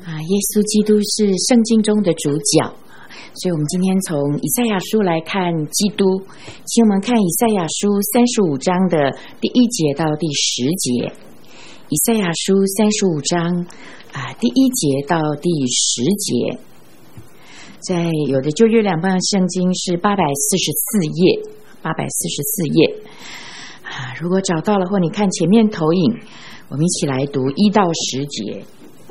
耶稣基督是圣经中的主角，所以我们今天从以赛亚书来看基督。请我们看以赛亚书35章的第1节到第10节。以赛亚书35章第1节到第10节，在有的旧约两版圣经是844页，844页。如果找到了或你看前面投影，我们一起来读1到10节。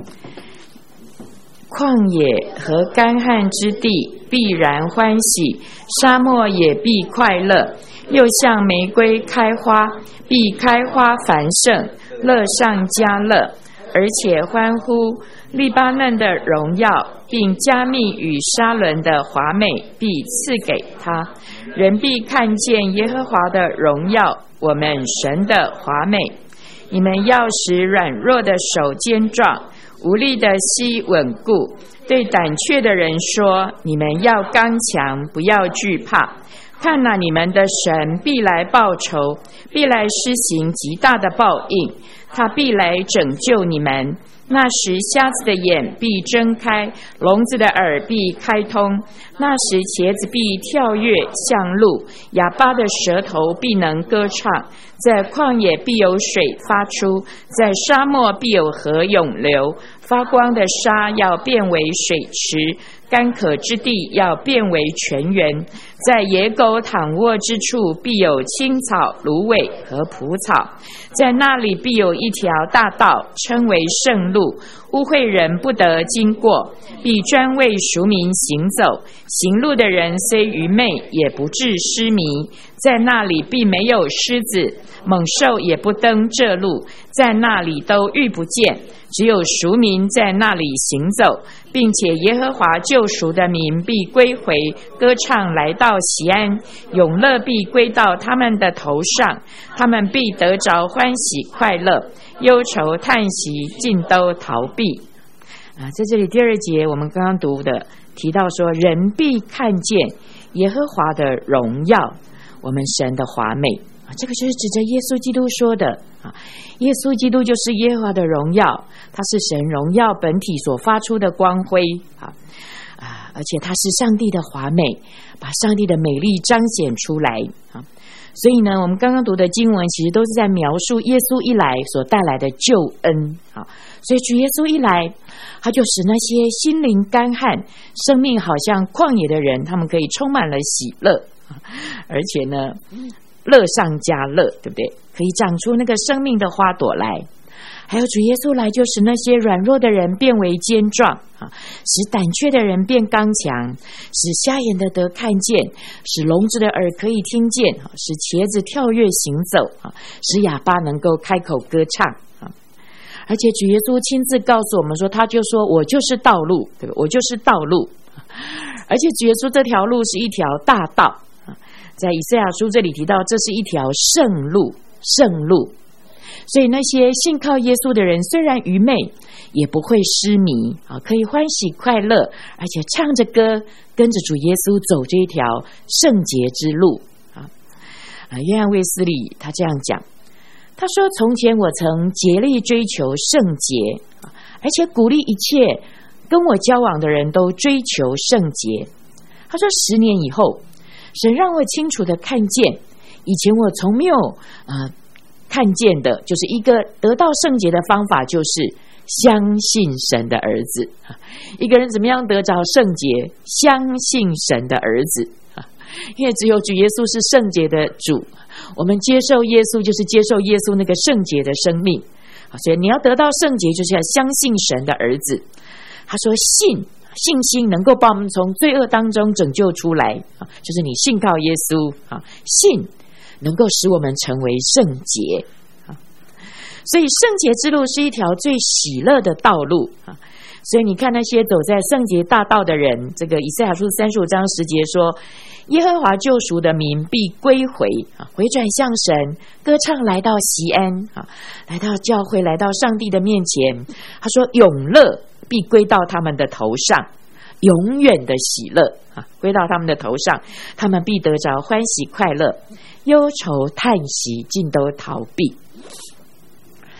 旷野和干旱之地必然欢喜，沙漠也必快乐，又像玫瑰开花，必开花繁盛，乐上加乐，而且欢呼。利巴嫩的荣耀并加密与沙伦的华美必赐给他，人必看见耶和华的荣耀，我们神的华美。你们要使软弱的手坚壮，无力的膝稳固，对胆怯的人说，你们要刚强，不要惧怕。看哪，你们的神必来报仇，必来施行极大的报应，他必来拯救你们。那时瞎子的眼必睁开，聋子的耳必开通，那时茄子必跳跃像鹿，哑巴的舌头必能歌唱。在旷野必有水发出，在沙漠必有河涌流，发光的沙要变为水池，干渴之地要变为泉源。在野狗躺卧之处必有青草、芦苇和蒲草，在那里必有一条大道，称为圣路，污秽人不得经过，必专为赎民行走。行路的人虽愚昧，也不致失迷。在那里必没有狮子，猛兽也不登这路，在那里都遇不见，只有赎民在那里行走，并且耶和华救赎的民必归回，歌唱来到锡安，永乐必归到他们的头上，他们必得着欢喜快乐，忧愁叹息尽都逃避。在这里第2节我们刚刚读的提到说，人必看见耶和华的荣耀，我们神的华美。这个就是指着耶稣基督说的耶稣基督就是耶和华的荣耀，他是神荣耀本体所发出的光辉而且他是上帝的华美，把上帝的美丽彰显出来所以呢，我们刚刚读的经文其实都是在描述耶稣一来所带来的救恩所以主耶稣一来，他就使那些心灵干旱、生命好像旷野的人，他们可以充满了喜乐而且呢乐上加乐，对不对？可以长出那个生命的花朵来。还有主耶稣来，就使那些软弱的人变为坚壮使胆怯的人变刚强，使瞎眼的得看见，使聋子的耳可以听见，使茄子跳跃行走使哑巴能够开口歌唱而且主耶稣亲自告诉我们说，他就说我就是道路，对吧？我就是道路而且主耶稣这条路是一条大道在以赛亚书这里提到，这是一条圣路，圣路。所以那些信靠耶稣的人，虽然愚昧，也不会失迷可以欢喜快乐，而且唱着歌，跟着主耶稣走这一条圣洁之路约翰卫斯理他这样讲，他说，从前我曾竭力追求圣洁而且鼓励一切跟我交往的人都追求圣洁。他说10年以后，神让我清楚的看见，以前我从没有看见的，就是一个得到圣洁的方法，就是相信神的儿子一个人怎么样得着圣洁？相信神的儿子因为只有主耶稣是圣洁的主，我们接受耶稣就是接受耶稣那个圣洁的生命所以你要得到圣洁，就是要相信神的儿子。他说信心能够把我们从罪恶当中拯救出来就是你信靠耶稣信能够使我们成为圣洁所以圣洁之路是一条最喜乐的道路所以你看那些走在圣洁大道的人，这个以赛亚书35章10节说，耶和华救赎的民必归回转向神，歌唱来到锡安来到教会，来到上帝的面前。他说永乐必归到他们的头上，永远的喜乐归到他们的头上，他们必得着欢喜快乐，忧愁叹息尽都逃避。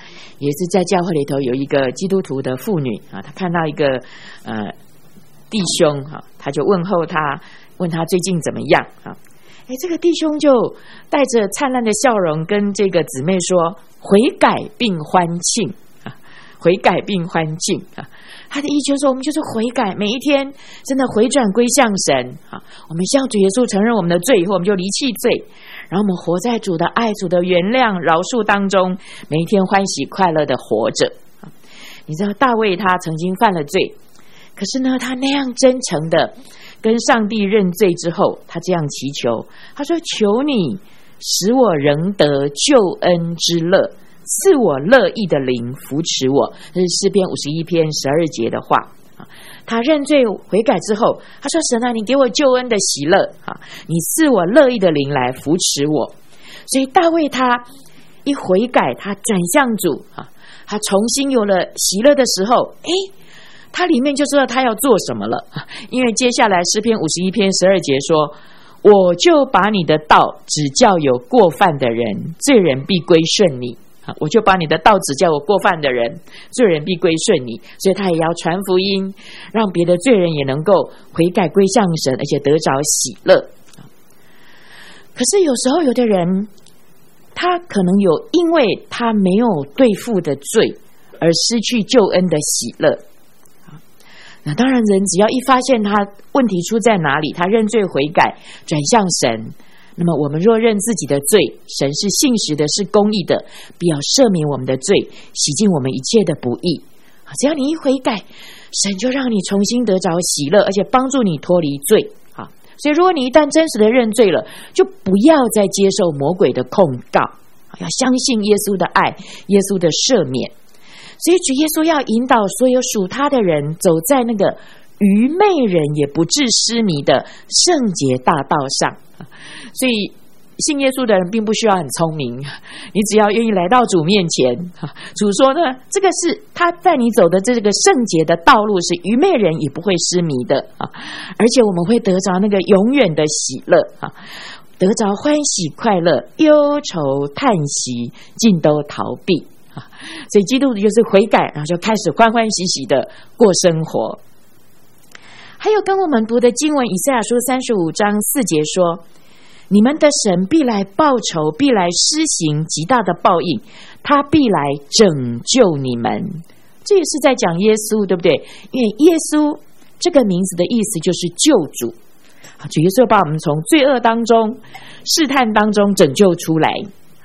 也是在教会里头有一个基督徒的妇女啊，她看到一个弟兄啊，他就问候他，问他最近怎么样啊？这个弟兄就带着灿烂的笑容跟这个姊妹说：“悔改并欢庆啊，悔改并欢庆啊。”他的意思就是说，我们就是悔改，每一天真的回转归向神啊。我们向主耶稣承认我们的罪以后，我们就离弃罪，然后我们活在主的爱、主的原谅、饶恕当中，每一天欢喜快乐的活着啊。你知道大卫他曾经犯了罪，可是呢，他那样真诚的跟上帝认罪之后，他这样祈求，他说：“求你使我仍得救恩之乐，赐我乐意的灵扶持我。”这是诗篇51篇12节的话。他认罪悔改之后，他说：“神啊，你给我救恩的喜乐啊，你赐我乐意的灵来扶持我。”所以大卫他一悔改，他转向主啊，他重新有了喜乐的时候，他里面就知道他要做什么了，因为接下来诗篇51篇12节说：“我就把你的道指教有过犯的人，罪人必归顺你。”我就把你的道指教有过犯的人，罪人必归顺你。所以他也要传福音，让别的罪人也能够悔改归向神，而且得着喜乐。可是有时候有的人，他可能有因为他没有对付的罪而失去救恩的喜乐。那当然，人只要一发现他问题出在哪里，他认罪悔改转向神，那么我们若认自己的罪，神是信实的，是公义的，必要赦免我们的罪，洗净我们一切的不义。只要你一悔改，神就让你重新得着喜乐，而且帮助你脱离罪。所以如果你一旦真实的认罪了，就不要再接受魔鬼的控告，要相信耶稣的爱，耶稣的赦免。所以主耶稣要引导所有属他的人走在那个愚昧人也不致失迷的圣洁大道上。所以信耶稣的人并不需要很聪明，你只要愿意来到主面前，主说呢，这个是他带你走的这个圣洁的道路，是愚昧人也不会失迷的，而且我们会得着那个永远的喜乐，得着欢喜快乐，忧愁叹息尽都逃避。所以基督就是悔改，然后就开始欢欢喜喜的过生活。还有跟我们读的经文以赛亚书35章4节说：“你们的神必来报仇，必来施行极大的报应，他必来拯救你们。”这也是在讲耶稣，对不对？因为耶稣这个名字的意思就是救主，主耶稣把我们从罪恶当中、试探当中拯救出来。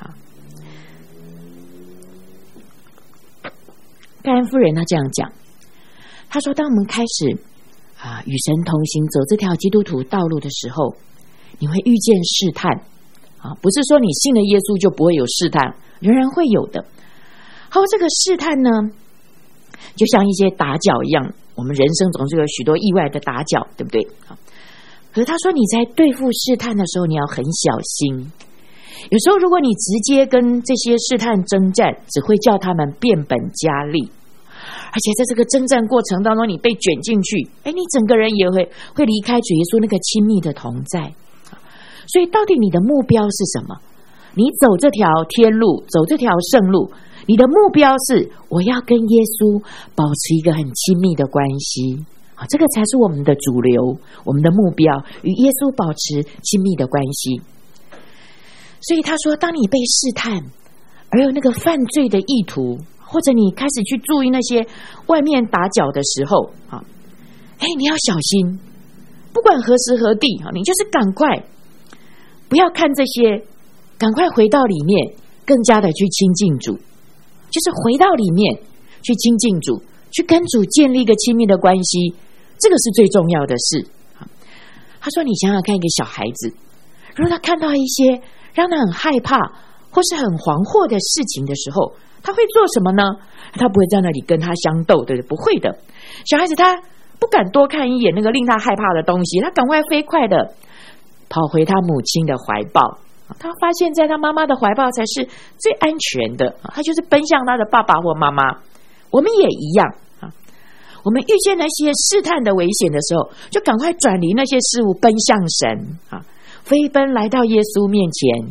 盖恩夫人她这样讲，她说：“当我们开始与神同行，走这条基督徒道路的时候，你会遇见试探不是说你信了耶稣就不会有试探，仍然会有的。还有这个试探呢，就像一些打脚一样，我们人生总是有许多意外的打脚，对不对？可是他说你在对付试探的时候，你要很小心。有时候如果你直接跟这些试探征战，只会叫他们变本加厉，而且在这个征战过程当中，你被卷进去，你整个人也会离开主耶稣那个亲密的同在。所以到底你的目标是什么？你走这条天路，走这条圣路，你的目标是我要跟耶稣保持一个很亲密的关系，这个才是我们的主流，我们的目标，与耶稣保持亲密的关系。所以他说，当你被试探而有那个犯罪的意图，或者你开始去注意那些外面打搅的时候，你要小心，不管何时何地，你就是赶快不要看这些，赶快回到里面，更加的去亲近主，就是回到里面去亲近主，去跟主建立一个亲密的关系，这个是最重要的事。他说，你想想看，一个小孩子，如果他看到一些让他很害怕或是很惶惑的事情的时候，他会做什么呢？他不会在那里跟他相斗，对不对？不会的。小孩子他不敢多看一眼那个令他害怕的东西，他赶快飞快的跑回他母亲的怀抱，他发现在他妈妈的怀抱才是最安全的，他就是奔向他的爸爸或妈妈。我们也一样，我们遇见那些试探的危险的时候，就赶快转离那些事物，奔向神，飞奔来到耶稣面前，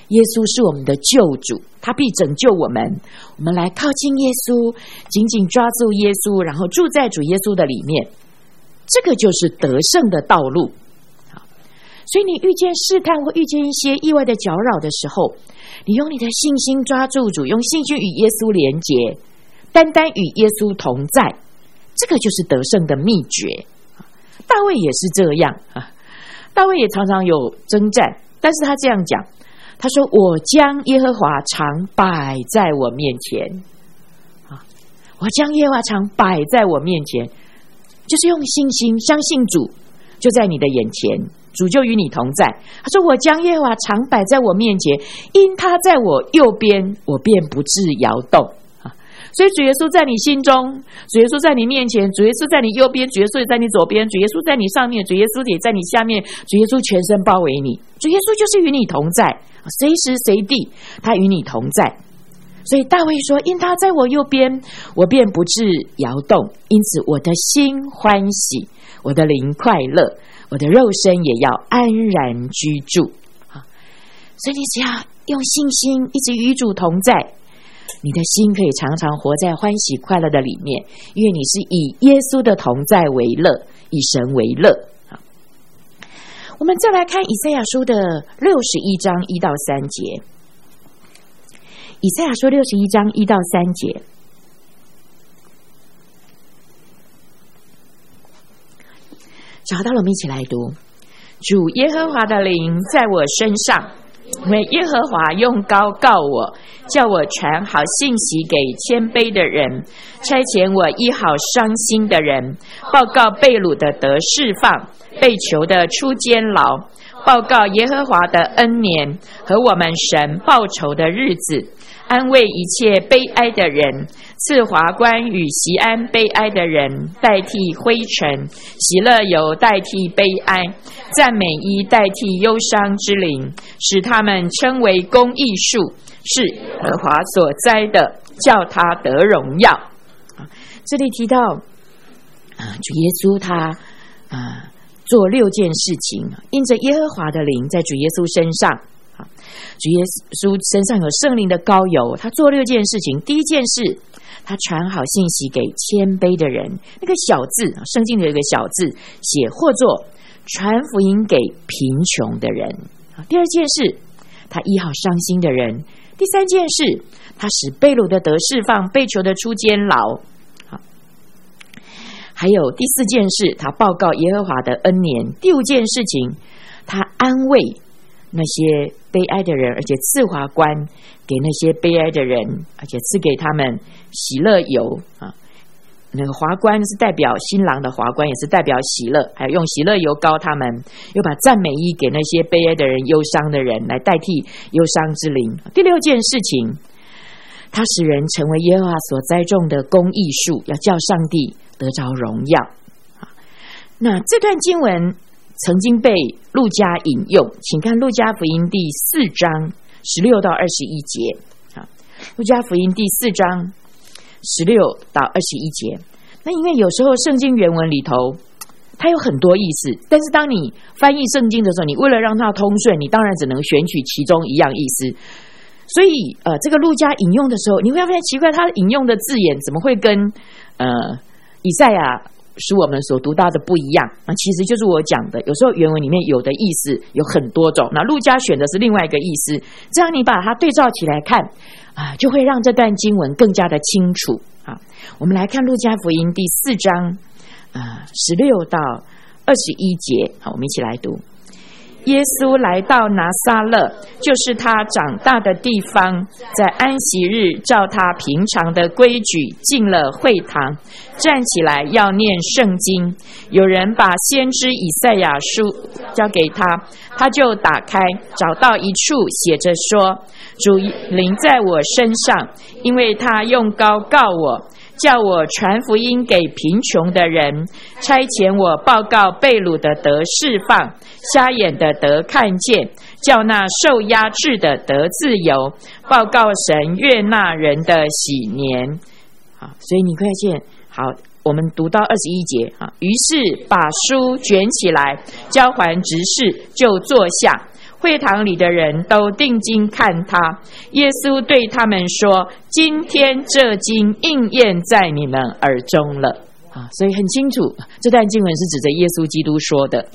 耶稣是我们的救主，他必拯救我们。我们来靠近耶稣，紧紧抓住耶稣，然后住在主耶稣的里面，这个就是得胜的道路。所以你遇见试探或遇见一些意外的搅扰的时候，你用你的信心抓住主，用信心与耶稣连结，单单与耶稣同在，这个就是得胜的秘诀。大卫也是这样，大卫也常常有征战，但是他这样讲，他说我将耶和华常摆在我面前，我将耶和华常摆在我面前，就是用信心相信主就在你的眼前，主就与你同在。他说我将耶和华常摆在我面前，因他在我右边，我便不致摇动。所以主耶稣在你心中，主耶稣在你面前，主耶稣在你右边，主耶稣也在你左边，主耶稣在你上面，主耶稣也在你下面，主耶稣全身包围你，主耶稣就是与你同在，随时随地他与你同在。所以大卫说因他在我右边，我便不致摇动，因此我的心欢喜，我的灵快乐，我的肉身也要安然居住。所以你只要用信心一直与主同在，你的心可以常常活在欢喜快乐的里面，因为你是以耶稣的同在为乐，以神为乐。我们再来看以赛亚书的61章1到3节。以赛亚书61章1到3节，找到了，我们一起来读。主耶和华的灵在我身上，因为耶和华用膏告我，叫我传好信息给谦卑的人，差遣我医好伤心的人，报告被掳的得释放，被囚的出监牢，报告耶和华的恩年和我们神报仇的日子，安慰一切悲哀的人，赐华冠与锡安悲哀的人代替灰尘，喜乐油代替悲哀，赞美衣代替忧伤之灵，使他们称为公义树，是耶和华所栽的，叫他得荣耀。这里提到主耶稣他做6件事情，因着耶和华的灵在主耶稣身上，主耶稣身上有圣灵的膏油，他做6件事情。第一件事，他传好信息给谦卑的人，那个小字，圣经里有一个小字写或作传福音给贫穷的人。第二件事，他医好伤心的人。第三件事，他使被掳的得释放，被囚的出监牢。还有第4件事，他报告耶和华的恩年。第5件事情，他安慰那些悲哀的人，而且赐华冠给那些悲哀的人，而且赐给他们喜乐油。那个华冠是代表新郎的华冠，也是代表喜乐，还有用喜乐油膏他们，又把赞美衣给那些悲哀的人、忧伤的人，来代替忧伤之灵。第6件事情，他使人成为耶和华所栽种的公义树，要叫上帝得着荣耀。那这段经文曾经被路加引用，请看路加福音第4章16到21节。路加福音第4章16到21节。那因为有时候圣经原文里头它有很多意思，但是当你翻译圣经的时候，你为了让它通顺，你当然只能选取其中一样意思。所以这个路加引用的时候，你会发现奇怪，他引用的字眼怎么会跟以赛亚书我们所读到的不一样？其实就是我讲的，有时候原文里面有的意思有很多种，那路加选的是另外一个意思，这样你把它对照起来看就会让这段经文更加的清楚。我们来看路加福音第4章16到21节。好，我们一起来读。耶稣来到拿撒勒，就是他长大的地方，在安息日照他平常的规矩进了会堂，站起来要念圣经。有人把先知以赛亚书交给他，他就打开，找到一处写着说，主灵在我身上，因为他用膏告我，叫我传福音给贫穷的人，差遣我报告被掳的得释放，瞎眼的得看见，叫那受压制的得自由，报告神悦纳人的喜年。好，所以你看见，好，我们读到21节。于是把书卷起来，交还执事，就坐下。 会堂里的人都定睛看他。耶稣对他们说：今天这经应验在你们耳中了。所以很清楚，这段经文是指着耶稣基督说的。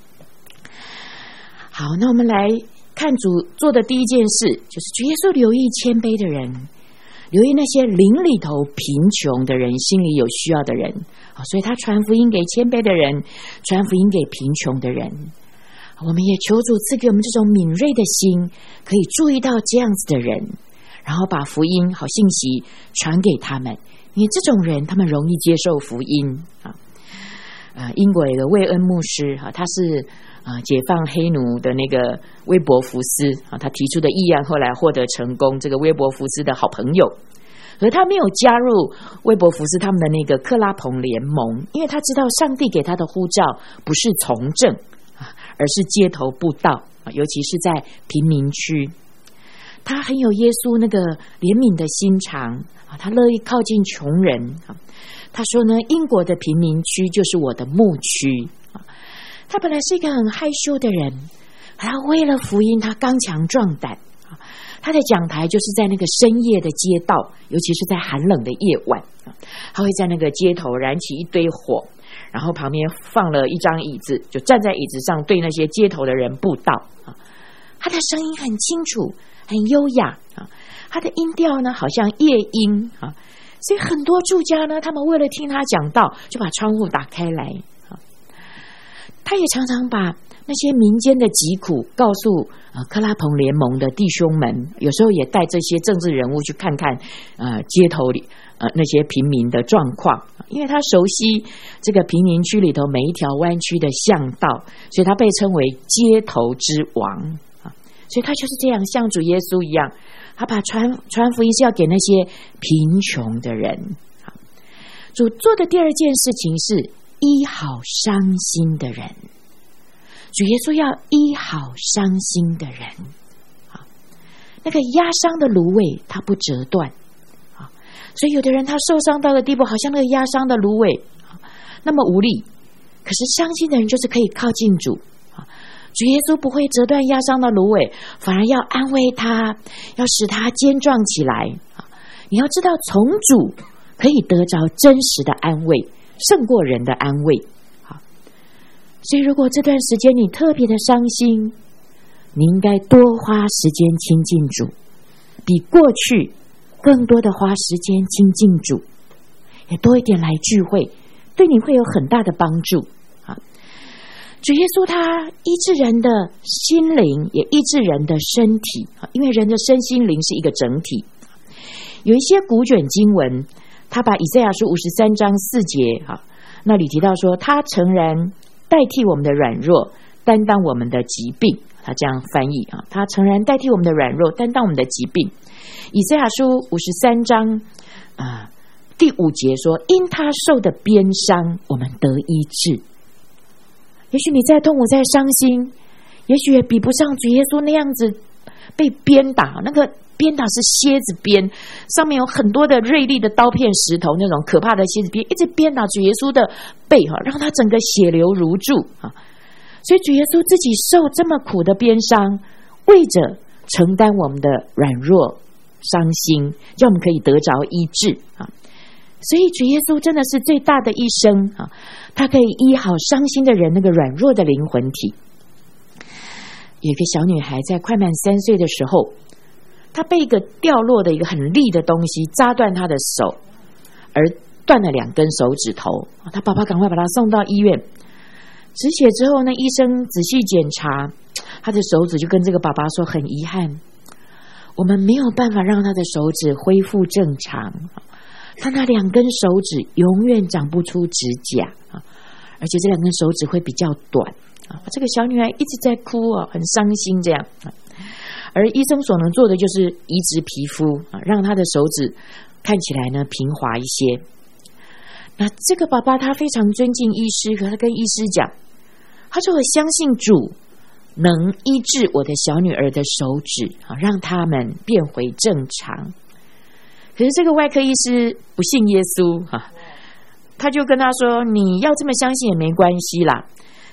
好，那我们来看主做的第一件事，就是主耶稣留意谦卑的人，留意那些灵里头贫穷的人，心里有需要的人。所以他传福音给谦卑的人，传福音给贫穷的人。我们也求主赐给我们这种敏锐的心，可以注意到这样子的人，然后把福音好信息传给他们。因为这种人他们容易接受福音。英国有一个魏恩牧师，他是解放黑奴的那个威伯福斯，他提出的议案后来获得成功，这个威伯福斯的好朋友。可是他没有加入威伯福斯他们的那个克拉彭联盟，因为他知道上帝给他的呼召不是从政，而是街头布道，尤其是在贫民区。他很有耶稣那个怜悯的心肠，他乐意靠近穷人。他说呢，英国的贫民区就是我的牧区。他本来是一个很害羞的人，他为了福音他刚强壮胆。他的讲台就是在那个深夜的街道，尤其是在寒冷的夜晚，他会在那个街头燃起一堆火，然后旁边放了一张椅子，就站在椅子上对那些街头的人布道。他的声音很清楚，很优雅，他的音调呢好像夜莺，所以很多住家呢，他们为了听他讲道，就把窗户打开来。他也常常把那些民间的疾苦告诉克拉彭联盟的弟兄们，有时候也带这些政治人物去看看街头里那些平民的状况，因为他熟悉这个贫民区里头每一条弯曲的巷道，所以他被称为街头之王。所以他就是这样像主耶稣一样，他把传福音是要给那些贫穷的人。主做的第二件事情是医好伤心的人。主耶稣要医好伤心的人，那个压伤的芦苇它不折断，所以有的人他受伤到的地步，好像那个压伤的芦苇那么无力，可是伤心的人就是可以靠近主。主耶稣不会折断压伤的芦苇，反而要安慰他，要使他坚壮起来。你要知道，从主可以得着真实的安慰，胜过人的安慰。所以如果这段时间你特别的伤心，你应该多花时间亲近主，比过去更多的花时间亲近主，也多一点来聚会，对你会有很大的帮助。主耶稣他医治人的心灵，也医治人的身体，因为人的身心灵是一个整体。有一些古卷经文，他把以赛亚书53章4节那里提到说，他诚然代替我们的软弱，担当我们的疾病，他这样翻译他诚然代替我们的软弱，担当我们的疾病。以赛亚书53章第5节说，因他受的鞭伤，我们得医治。也许你再痛苦再伤心，也许也比不上主耶稣那样子被鞭打，那个鞭打是蝎子鞭，上面有很多的锐利的刀片石头，那种可怕的蝎子鞭一直鞭打主耶稣的背，让他整个血流如注。所以主耶稣自己受这么苦的鞭伤，为着承担我们的软弱伤心，让我们可以得着医治。所以主耶稣真的是最大的医生，他可以医好伤心的人那个软弱的灵魂体。有一个小女孩在快满3岁的时候，她被一个掉落的一个很利的东西扎断她的手，而断了2根手指头。她爸爸赶快把她送到医院止血之后呢，医生仔细检查她的手指，就跟这个爸爸说，很遗憾，我们没有办法让她的手指恢复正常，她那2根手指永远长不出指甲，而且这2根手指会比较短。这个小女孩一直在哭，很伤心这样。而医生所能做的就是移植皮肤，让她的手指看起来呢平滑一些。那这个爸爸他非常尊敬医师，可他跟医师讲，他说，我相信主能医治我的小女儿的手指，让他们变回正常。可是这个外科医师不信耶稣，他就跟他说，你要这么相信也没关系啦，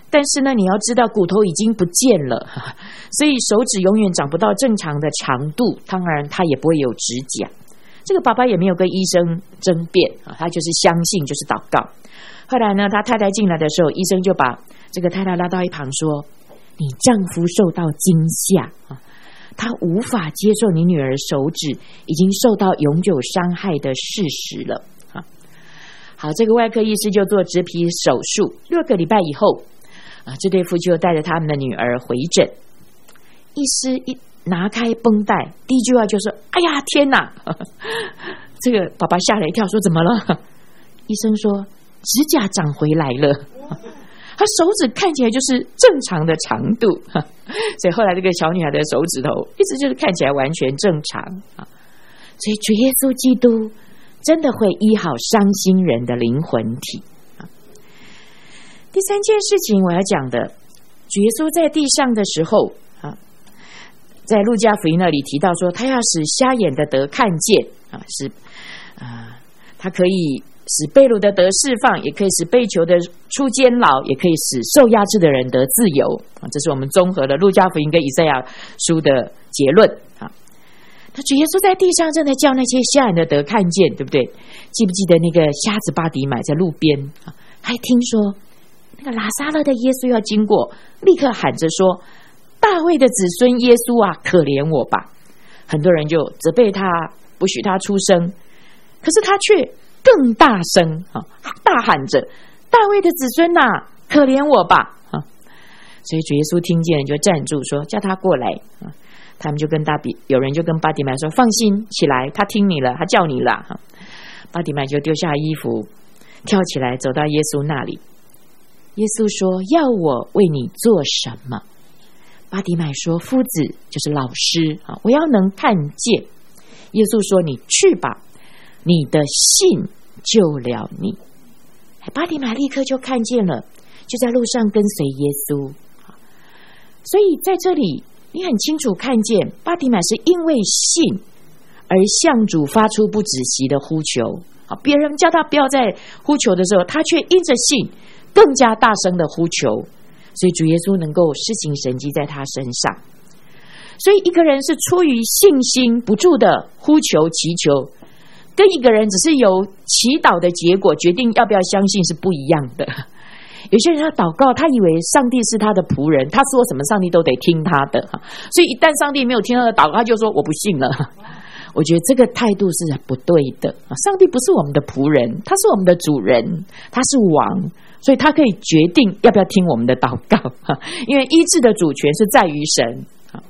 但是呢，你要知道骨头已经不见了，所以手指永远长不到正常的长度，当然他也不会有指甲。这个爸爸也没有跟医生争辩啊，他就是相信，就是祷告。后来呢，他太太进来的时候，医生就把这个太太拉到一旁说：“你丈夫受到惊吓啊，他无法接受你女儿手指已经受到永久伤害的事实了。”好，这个外科医师就做植皮手术，6个礼拜以后这对夫妻就带着他们的女儿回诊。医师一拿开绷带，第一句话就说：“哎呀，天哪！”这个爸爸吓了一跳，说：“怎么了？”医生说：“指甲长回来了。”他手指看起来就是正常的长度，所以后来这个小女孩的手指头一直就是看起来完全正常啊。所以主耶稣基督真的会医好伤心人的灵魂体啊。第三件事情我要讲的，主耶稣在地上的时候啊，在路加福音那里提到说，他要使瞎眼的得看见啊，他可以使被掳的得释放，也可以使被囚的出监牢，也可以使受压制的人得自由啊。这是我们综合了路加福音跟以赛亚书的结论啊。他主耶稣在地上正在叫那些瞎眼的得看见，对不对？记不记得那个瞎子巴底买在路边啊？还听说那个拉撒勒的耶稣要经过，立刻喊着说：“大卫的子孙耶稣啊，可怜我吧！”很多人就责备他，不许他出声，可是他却更大声大喊着：“大卫的子孙啊，可怜我吧！”所以主耶稣听见就站住说：“叫他过来。”他们就跟有人就跟巴底买说：“放心起来，他听你了，他叫你了。”巴底买就丢下衣服，跳起来走到耶稣那里。耶稣说：“要我为你做什么？”巴底买说：“夫子，就是老师啊，我要能看见。”耶稣说：“你去吧，你的信救了你。”巴底买立刻就看见了，就在路上跟随耶稣。所以在这里你很清楚看见，巴底买是因为信而向主发出不止息的呼求。别人叫他不要再呼求的时候，他却因着信更加大声的呼求，所以主耶稣能够施行神迹在他身上。所以一个人是出于信心不住的呼求祈求，跟一个人只是由祈祷的结果决定要不要相信是不一样的。有些人他祷告，他以为上帝是他的仆人，他说什么上帝都得听他的，所以一旦上帝没有听他的祷告，他就说我不信了。我觉得这个态度是不对的。上帝不是我们的仆人，他是我们的主人，他是王，所以他可以决定要不要听我们的祷告，因为医治的主权是在于神。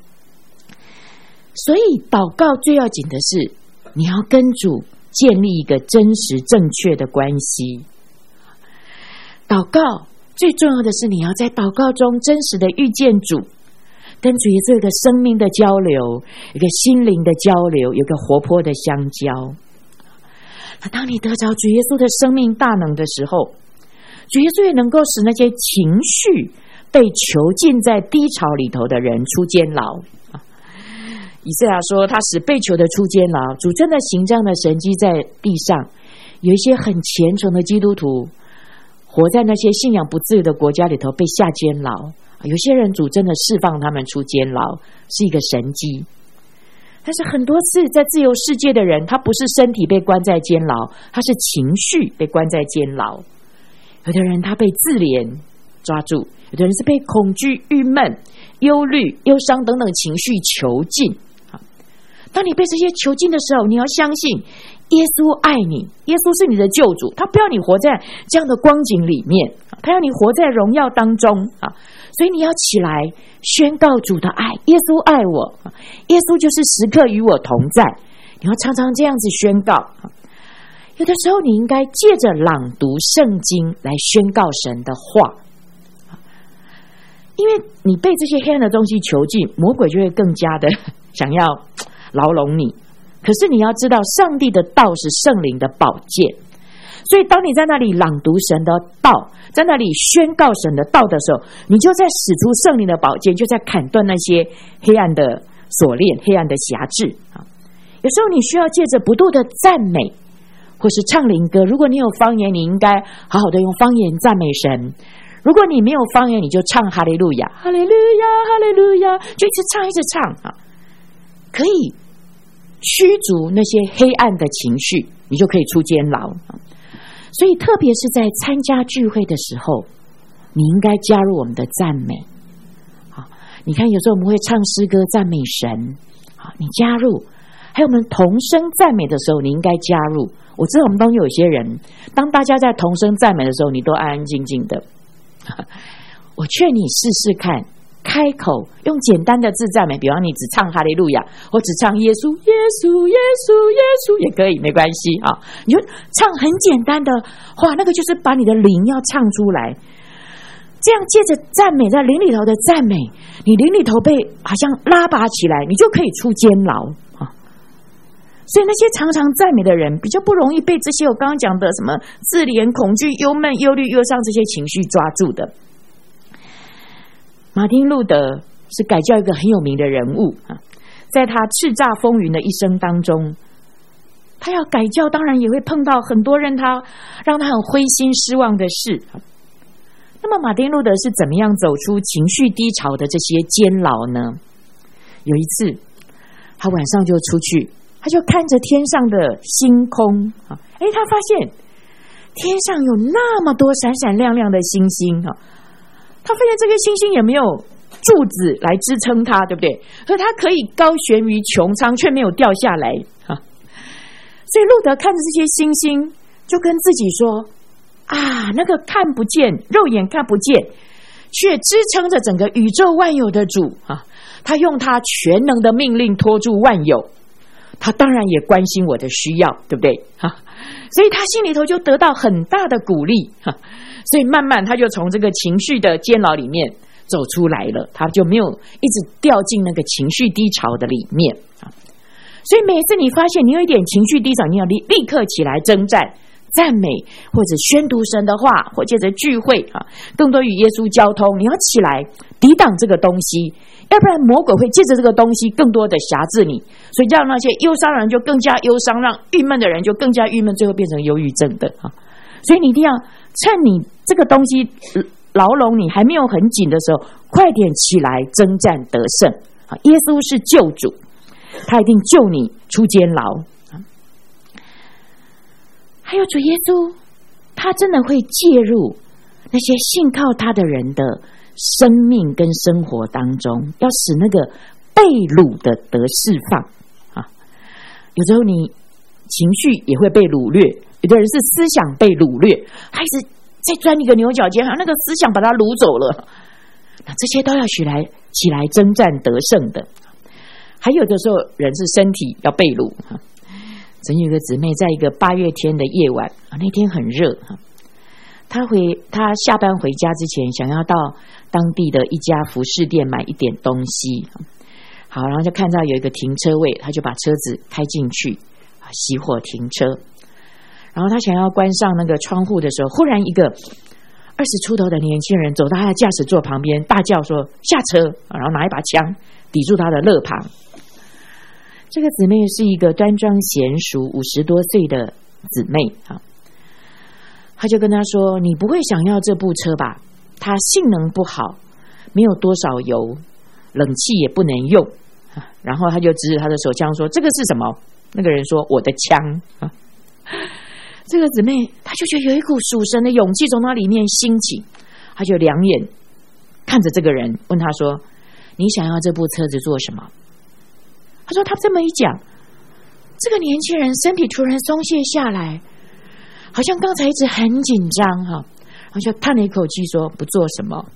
所以祷告最要紧的是你要跟主建立一个真实正确的关系。祷告最重要的是你要在祷告中真实的遇见主，跟主耶稣有一个生命的交流，一个心灵的交流，有一个活泼的相交。那当你得着主耶稣的生命大能的时候，主耶稣也能够使那些情绪被囚禁在低潮里头的人出监牢。以赛亚说他使被囚的出监牢，主真的行这样的神迹在地上。有一些很虔诚的基督徒活在那些信仰不自由的国家里头被下监牢，有些人主真的释放他们出监牢，是一个神迹。但是很多次在自由世界的人，他不是身体被关在监牢，他是情绪被关在监牢。有的人他被自怜抓住，有的人是被恐惧、郁闷、忧虑、忧伤等等情绪囚禁。当你被这些囚禁的时候，你要相信耶稣爱你，耶稣是你的救主，他不要你活在这样的光景里面，他要你活在荣耀当中啊！所以你要起来宣告主的爱，耶稣爱我，耶稣就是时刻与我同在。你要常常这样子宣告。有的时候你应该借着朗读圣经来宣告神的话，因为你被这些黑暗的东西囚禁，魔鬼就会更加的想要牢笼你。可是你要知道，上帝的道是圣灵的宝剑，所以当你在那里朗读神的道，在那里宣告神的道的时候，你就在使出圣灵的宝剑，就在砍断那些黑暗的锁链、黑暗的辖制。有时候你需要借着不断的赞美或是唱灵歌，如果你有方言，你应该好好的用方言赞美神， 如果你没有方言，你就唱哈利路亚，哈利路亚，哈利路亚，就一直唱一直唱啊，可以驱逐那些黑暗的情绪，你就可以出监牢。所以特别是在参加聚会的时候，你应该加入我们的赞美。好，你看有时候我们会唱诗歌赞美神，好，你加入。还有我们同声赞美的时候，你应该加入。我知道我们当中有些人，当大家在同声赞美的时候，你都安安静静的。我劝你试试看，开口用简单的字赞美，比方你只唱哈利路亚，或只唱耶稣耶稣耶稣耶稣也可以，没关系啊。你就唱很简单的话，那个就是把你的灵要唱出来。这样借着赞美，在灵里头的赞美，你灵里头被好像拉拔起来，你就可以出监牢啊。所以那些常常赞美的人，比较不容易被这些我刚刚讲的什么自怜、恐惧、忧闷、忧虑、忧伤这些情绪抓住的。马丁路德是改教一个很有名的人物啊，在他叱咤风云的一生当中，他要改教，当然也会碰到很多让他很灰心失望的事。那么马丁路德是怎么样走出情绪低潮的这些监牢呢？有一次他晚上就出去，他就看着天上的星空啊，他发现天上有那么多闪闪亮亮的星星啊，他发现这个星星也没有柱子来支撑它，对不对？所以它可以高悬于穹苍，却没有掉下来啊。所以路德看着这些星星，就跟自己说啊，那个看不见，肉眼看不见，却支撑着整个宇宙万有的主啊，他用他全能的命令托住万有，他当然也关心我的需要，对不对？所以他心里头就得到很大的鼓励，所以慢慢他就从这个情绪的监牢里面走出来了，他就没有一直掉进那个情绪低潮的里面。所以每一次你发现你有一点情绪低潮，你要立刻起来征战赞美，或者宣读神的话，或借着聚会更多与耶稣交通，你要起来抵挡这个东西，要不然魔鬼会借着这个东西更多的辖制你，所以让那些忧伤的人就更加忧伤，让郁闷的人就更加郁闷，最后变成忧郁症的。所以你一定要趁你这个东西牢笼你还没有很紧的时候，快点起来征战得胜。耶稣是救主，他一定救你出监牢。还有主耶稣，他真的会介入那些信靠他的人的生命跟生活当中，要使那个被掳的得释放啊。有时候你情绪也会被掳掠，有的人是思想被掳掠，还是再钻一个牛角尖，那个思想把他掳走了。那这些都要起来征战得胜的。还有的时候人是身体要被掳。曾有一个姊妹在一个8月天的夜晚，那天很热，她下班回家之前想要到当地的一家服饰店买一点东西，好，然后就看到有一个停车位，她就把车子开进去，熄火停车，然后她想要关上那个窗户的时候，忽然一个20出头的年轻人走到她的驾驶座旁边，大叫说下车，然后拿一把枪抵住她的肋旁。这个姊妹是一个端庄娴熟50多岁的姊妹，她就跟她说，你不会想要这部车吧，它性能不好，没有多少油，冷气也不能用。然后她就指指她的手枪说，这个是什么？那个人说，我的枪。这个姊妹她就觉得有一股属神的勇气从她里面兴起，她就两眼看着这个人，问他说，你想要这部车子做什么？他说他这么一讲，这个年轻人身体突然松懈下来，好像刚才一直很紧张然后就叹了一口气说不做什么。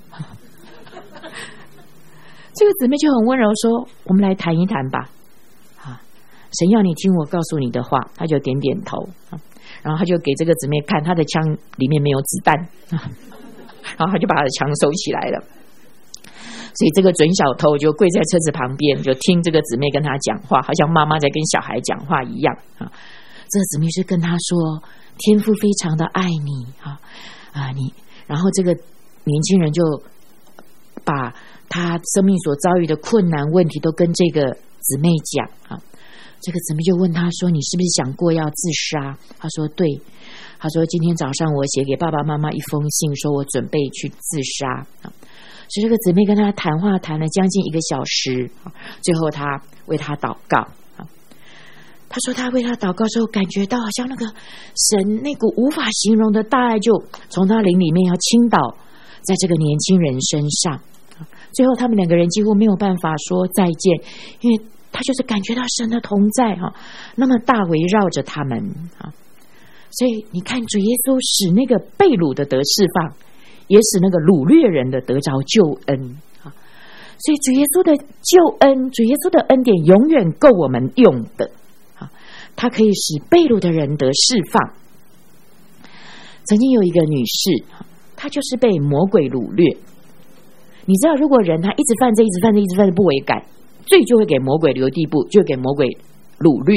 这个姊妹就很温柔说，我们来谈一谈吧，神要你听我告诉你的话。他就点点头，然后他就给这个姊妹看他的枪里面没有子弹，然后他就把他的枪收起来了。所以这个准小偷就跪在车子旁边，就听这个姊妹跟他讲话，好像妈妈在跟小孩讲话一样。这个姊妹就跟他说，天父非常的爱你你。然后这个年轻人就把他生命所遭遇的困难问题都跟这个姊妹讲这个姊妹就问他说，你是不是想过要自杀？他说对。他说今天早上我写给爸爸妈妈一封信，说我准备去自杀。所以这个姊妹跟他谈话谈了将近1个小时，最后他为他祷告。他说他为他祷告之后，感觉到好像那个神那股无法形容的大爱就从他灵里面要倾倒在这个年轻人身上。最后他们2个人几乎没有办法说再见，因为他就是感觉到神的同在那么大围绕着他们。所以你看，主耶稣使那个被掳的得释放，也使那个掳掠人的得着救恩。所以主耶稣的救恩，主耶稣的恩典永远够我们用的。他可以使被掳的人得释放。曾经有一个女士，她就是被魔鬼掳掠。你知道，如果人他一直犯罪，一直犯罪，一直犯罪不悔改，罪就会给魔鬼留地步，就会给魔鬼掳掠。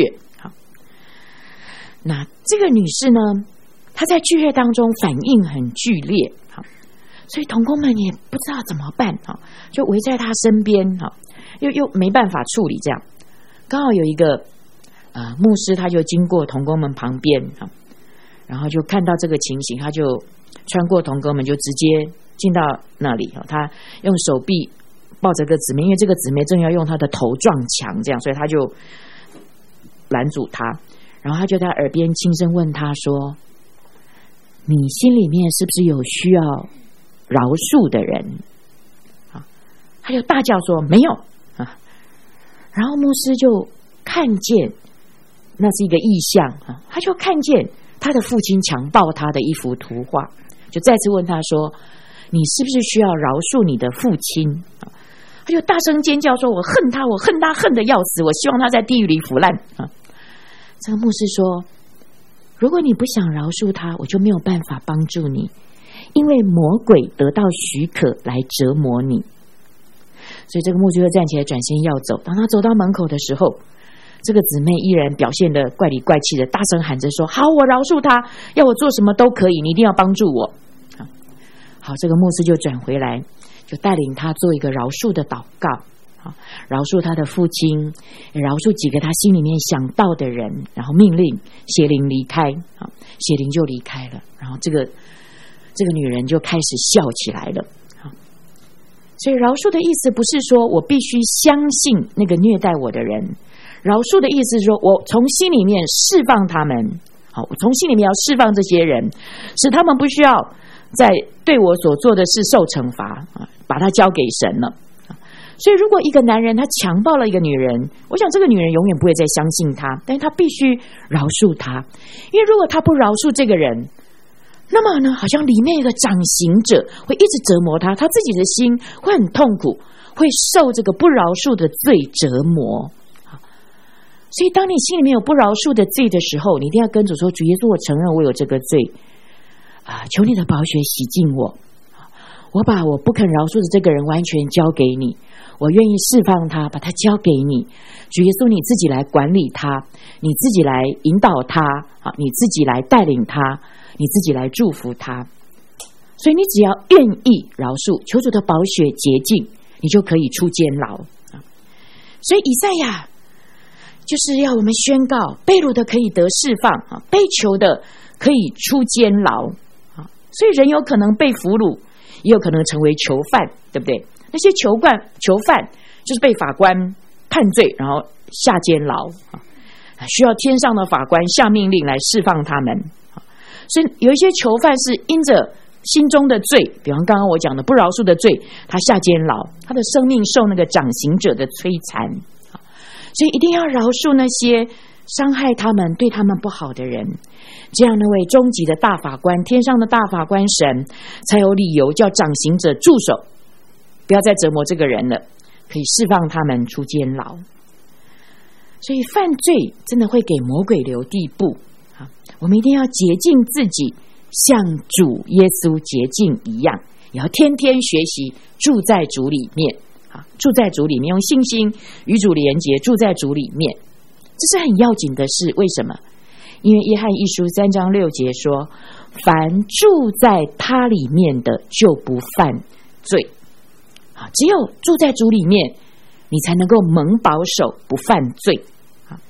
那这个女士呢，她在聚会当中反应很剧烈，所以同工们也不知道怎么办，就围在她身边，又没办法处理这样。刚好有一个牧师，他就经过同工们旁边，然后就看到这个情形，他就穿过同工们，就直接进到那里。他用手臂抱着个姊妹，因为这个姊妹正要用她的头撞墙，这样，所以他就拦阻她。然后他就在耳边轻声问他说，你心里面是不是有需要饶恕的人？他就大叫说没有。然后牧师就看见那是一个异象，他就看见他的父亲强暴他的一幅图画，就再次问他说，你是不是需要饶恕你的父亲？他就大声尖叫说，我恨他，我恨他恨得要死，我希望他在地狱里腐烂。这个牧师说，如果你不想饶恕他，我就没有办法帮助你，因为魔鬼得到许可来折磨你。所以这个牧师就站起来转身要走，当他走到门口的时候，这个姊妹依然表现得怪里怪气的，大声喊着说，好，我饶恕他，要我做什么都可以，你一定要帮助我。好，这个牧师就转回来，就带领他做一个饶恕的祷告，饶恕他的父亲，饶恕几个他心里面想到的人，然后命令邪灵离开，邪灵就离开了，然后这个女人就开始笑起来了。所以饶恕的意思不是说我必须相信那个虐待我的人，饶恕的意思是说我从心里面释放他们，我从心里面要释放这些人，使他们不需要在对我所做的事受惩罚，把它交给神了。所以如果一个男人他强暴了一个女人，我想这个女人永远不会再相信他，但是他必须饶恕他，因为如果他不饶恕这个人，那么呢，好像里面一个掌刑者会一直折磨他，他自己的心会很痛苦，会受这个不饶恕的罪折磨。所以当你心里面有不饶恕的罪的时候，你一定要跟主说，主耶稣，我承认我有这个罪，求你的宝血洗净我，我把我不肯饶恕的这个人完全交给你，我愿意释放他，把他交给你，主耶稣，你自己来管理他，你自己来引导他，你自己来带领他，你自己来祝福他。所以你只要愿意饶恕，求主的宝血洁净，你就可以出监牢。所以以赛亚就是要我们宣告，被掳的可以得释放，被囚的可以出监牢。所以人有可能被俘虏，也有可能成为囚犯，对不对？那些囚犯就是被法官判罪，然后下监牢，需要天上的法官下命令来释放他们。所以有一些囚犯是因着心中的罪，比方刚刚我讲的不饶恕的罪，他下监牢，他的生命受那个掌刑者的摧残。所以一定要饶恕那些伤害他们、对他们不好的人，这样那位终极的大法官，天上的大法官神，才有理由叫掌刑者住手，不要再折磨这个人了，可以释放他们出监牢。所以犯罪真的会给魔鬼留地步，我们一定要洁净自己，像主耶稣洁净一样，也要天天学习住在主里面，住在主里面，用信心与主连结，住在主里面，这是很要紧的事。为什么？因为约翰一书3章6节说，凡住在他里面的就不犯罪。只有住在主里面，你才能够蒙保守不犯罪。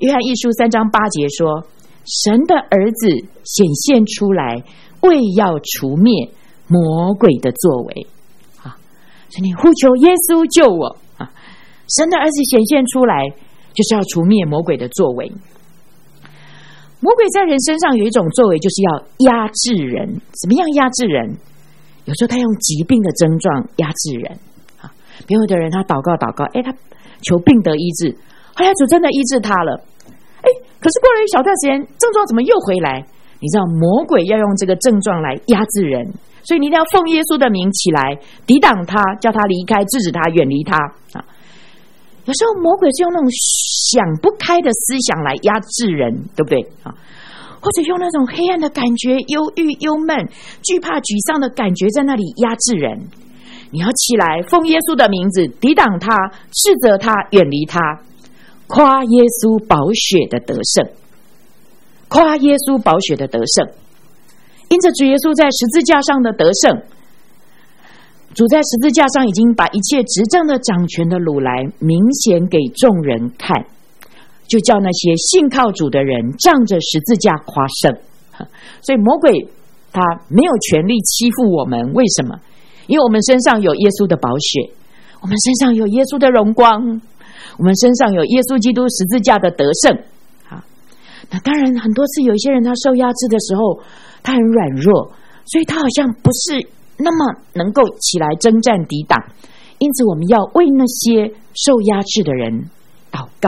约翰一书3章8节说，神的儿子显现出来，为要除灭魔鬼的作为啊！所以你呼求耶稣救我啊！神的儿子显现出来，就是要除灭魔鬼的作为。魔鬼在人身上有一种作为，就是要压制人。怎么样压制人？有时候他用疾病的症状压制人啊。比如有的人他祷告，他求病得医治，后来主真的医治他了，可是过了一小段时间，症状怎么又回来？你知道魔鬼要用这个症状来压制人，所以你一定要奉耶稣的名起来，抵挡他，叫他离开，制止他，远离他啊。有时候魔鬼是用那种想不开的思想来压制人，对不对啊？或者用那种黑暗的感觉、忧郁、忧闷、惧怕、沮丧的感觉在那里压制人。你要起来，奉耶稣的名字抵挡他，斥责他，远离他，夸耶稣宝血的得胜，夸耶稣宝血的得胜。因着主耶稣在十字架上的得胜，主在十字架上已经把一切执政的掌权的掳来，明显给众人看，就叫那些信靠主的人仗着十字架夸胜。所以魔鬼他没有权利欺负我们，为什么？因为我们身上有耶稣的宝血，我们身上有耶稣的荣光，我们身上有耶稣基督十字架的得胜。那当然很多次有一些人他受压制的时候他很软弱，所以他好像不是那么能够起来征战抵挡，因此我们要为那些受压制的人祷告。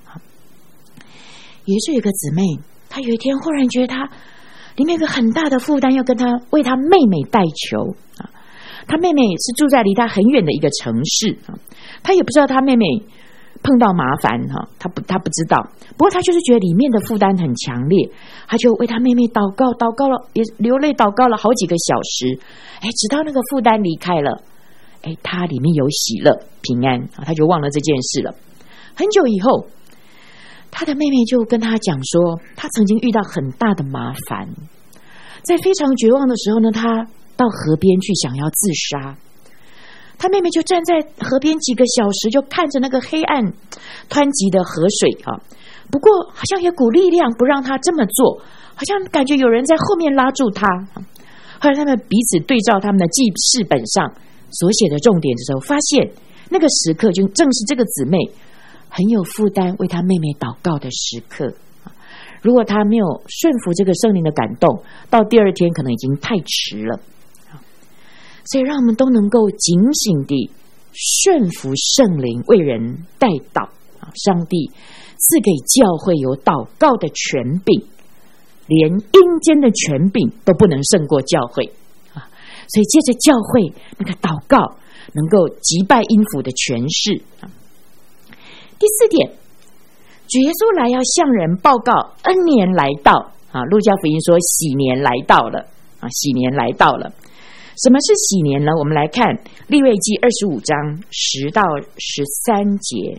也是有一个姊妹，她有一天忽然觉得她里面有个很大的负担，要跟她为她妹妹代求啊。她妹妹是住在离她很远的一个城市啊，她也不知道她妹妹碰到麻烦哈，她不知道。不过她就是觉得里面的负担很强烈，她就为她妹妹祷告了，也流泪祷告了好几个小时。直到那个负担离开了，她里面有喜乐平安，她就忘了这件事了。很久以后，她的妹妹就跟她讲说，她曾经遇到很大的麻烦，在非常绝望的时候呢，她到河边去想要自杀。他妹妹就站在河边几个小时，就看着那个黑暗湍急的河水啊。不过好像有股力量不让他这么做，好像感觉有人在后面拉住他。后来他们彼此对照他们的记事本上所写的重点的时候，发现那个时刻就正是这个姊妹很有负担为他妹妹祷告的时刻。如果他没有顺服这个圣灵的感动，到第二天可能已经太迟了。所以让我们都能够警醒地顺服圣灵，为人代祷。上帝赐给教会有祷告的权柄，连阴间的权柄都不能胜过教会。所以借着教会那个祷告，能够击败阴府的权势。第四点，主耶稣来要向人报告恩年来到。路加福音说喜年来到了，喜年来到了。什么是喜年呢？我们来看利未记25章10到13节。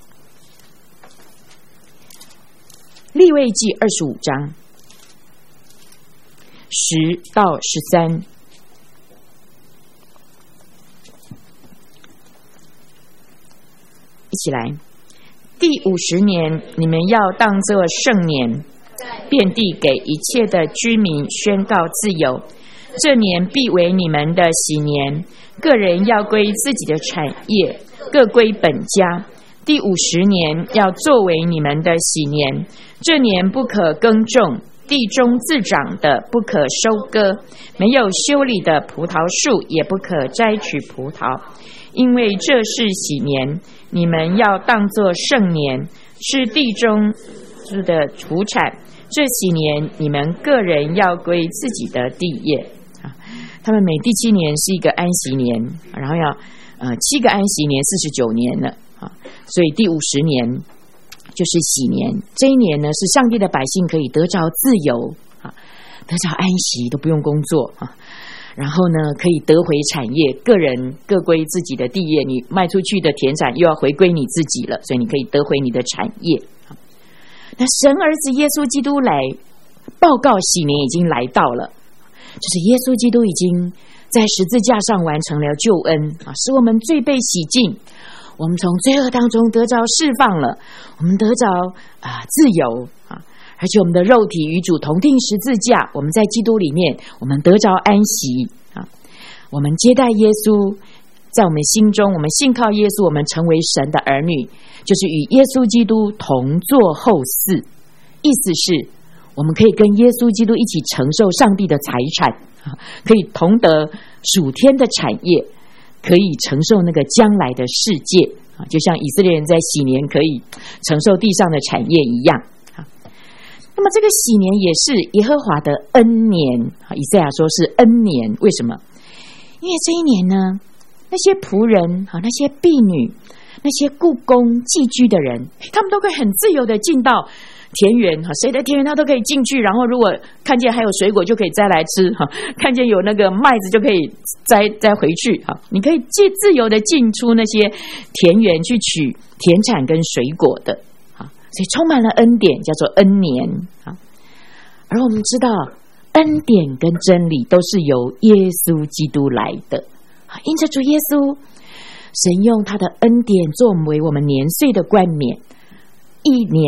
利未记25章10到13，一起来。第50年，你们要当作圣年，遍地给一切的居民宣告自由。这年必为你们的喜年，个人要归自己的产业，各归本家。第50年要作为你们的喜年，这年不可耕种，地中自长的不可收割，没有修理的葡萄树也不可摘取葡萄，因为这是喜年，你们要当作圣年，是地中的土产。这喜年你们个人要归自己的地业。他们每第7年是一个安息年，然后要7个安息年49年了所以第50年就是喜年。这一年呢，是上帝的百姓可以得着自由得着安息，都不用工作然后呢，可以得回产业，个人各归自己的地业，你卖出去的田产又要回归你自己了，所以你可以得回你的产业。那神儿子耶稣基督来报告喜年已经来到了，就是耶稣基督已经在十字架上完成了救恩使我们罪被洗净， 我们从罪恶当中得着释放了，我们得着自由啊，而且我们的肉体与主同定十字架，我们在基督里面，我们得着安息啊。我们接待耶稣，在我们心中，我们信靠耶稣，我们成为神的儿女，就是与耶稣基督同作后嗣。意思是，我们可以跟耶稣基督一起承受上帝的财产啊，可以同得属天的产业，可以承受那个将来的世界啊，就像以色列人在禧年可以承受地上的产业一样啊。那么这个禧年也是耶和华的恩年啊，以赛亚说是恩年，为什么？因为这一年呢，那些仆人啊，那些婢女，那些雇工寄居的人，他们都可以很自由的进到田园哈，谁的田园他都可以进去，然后如果看见还有水果就可以摘来吃哈，看见有那个麦子就可以摘回去哈，你可以自由的进出那些田园去取田产跟水果的啊，所以充满了恩典，叫做恩年啊。而我们知道，恩典跟真理都是由耶稣基督来的，因着主耶稣，神用他的恩典作为我们年岁的冠冕，一年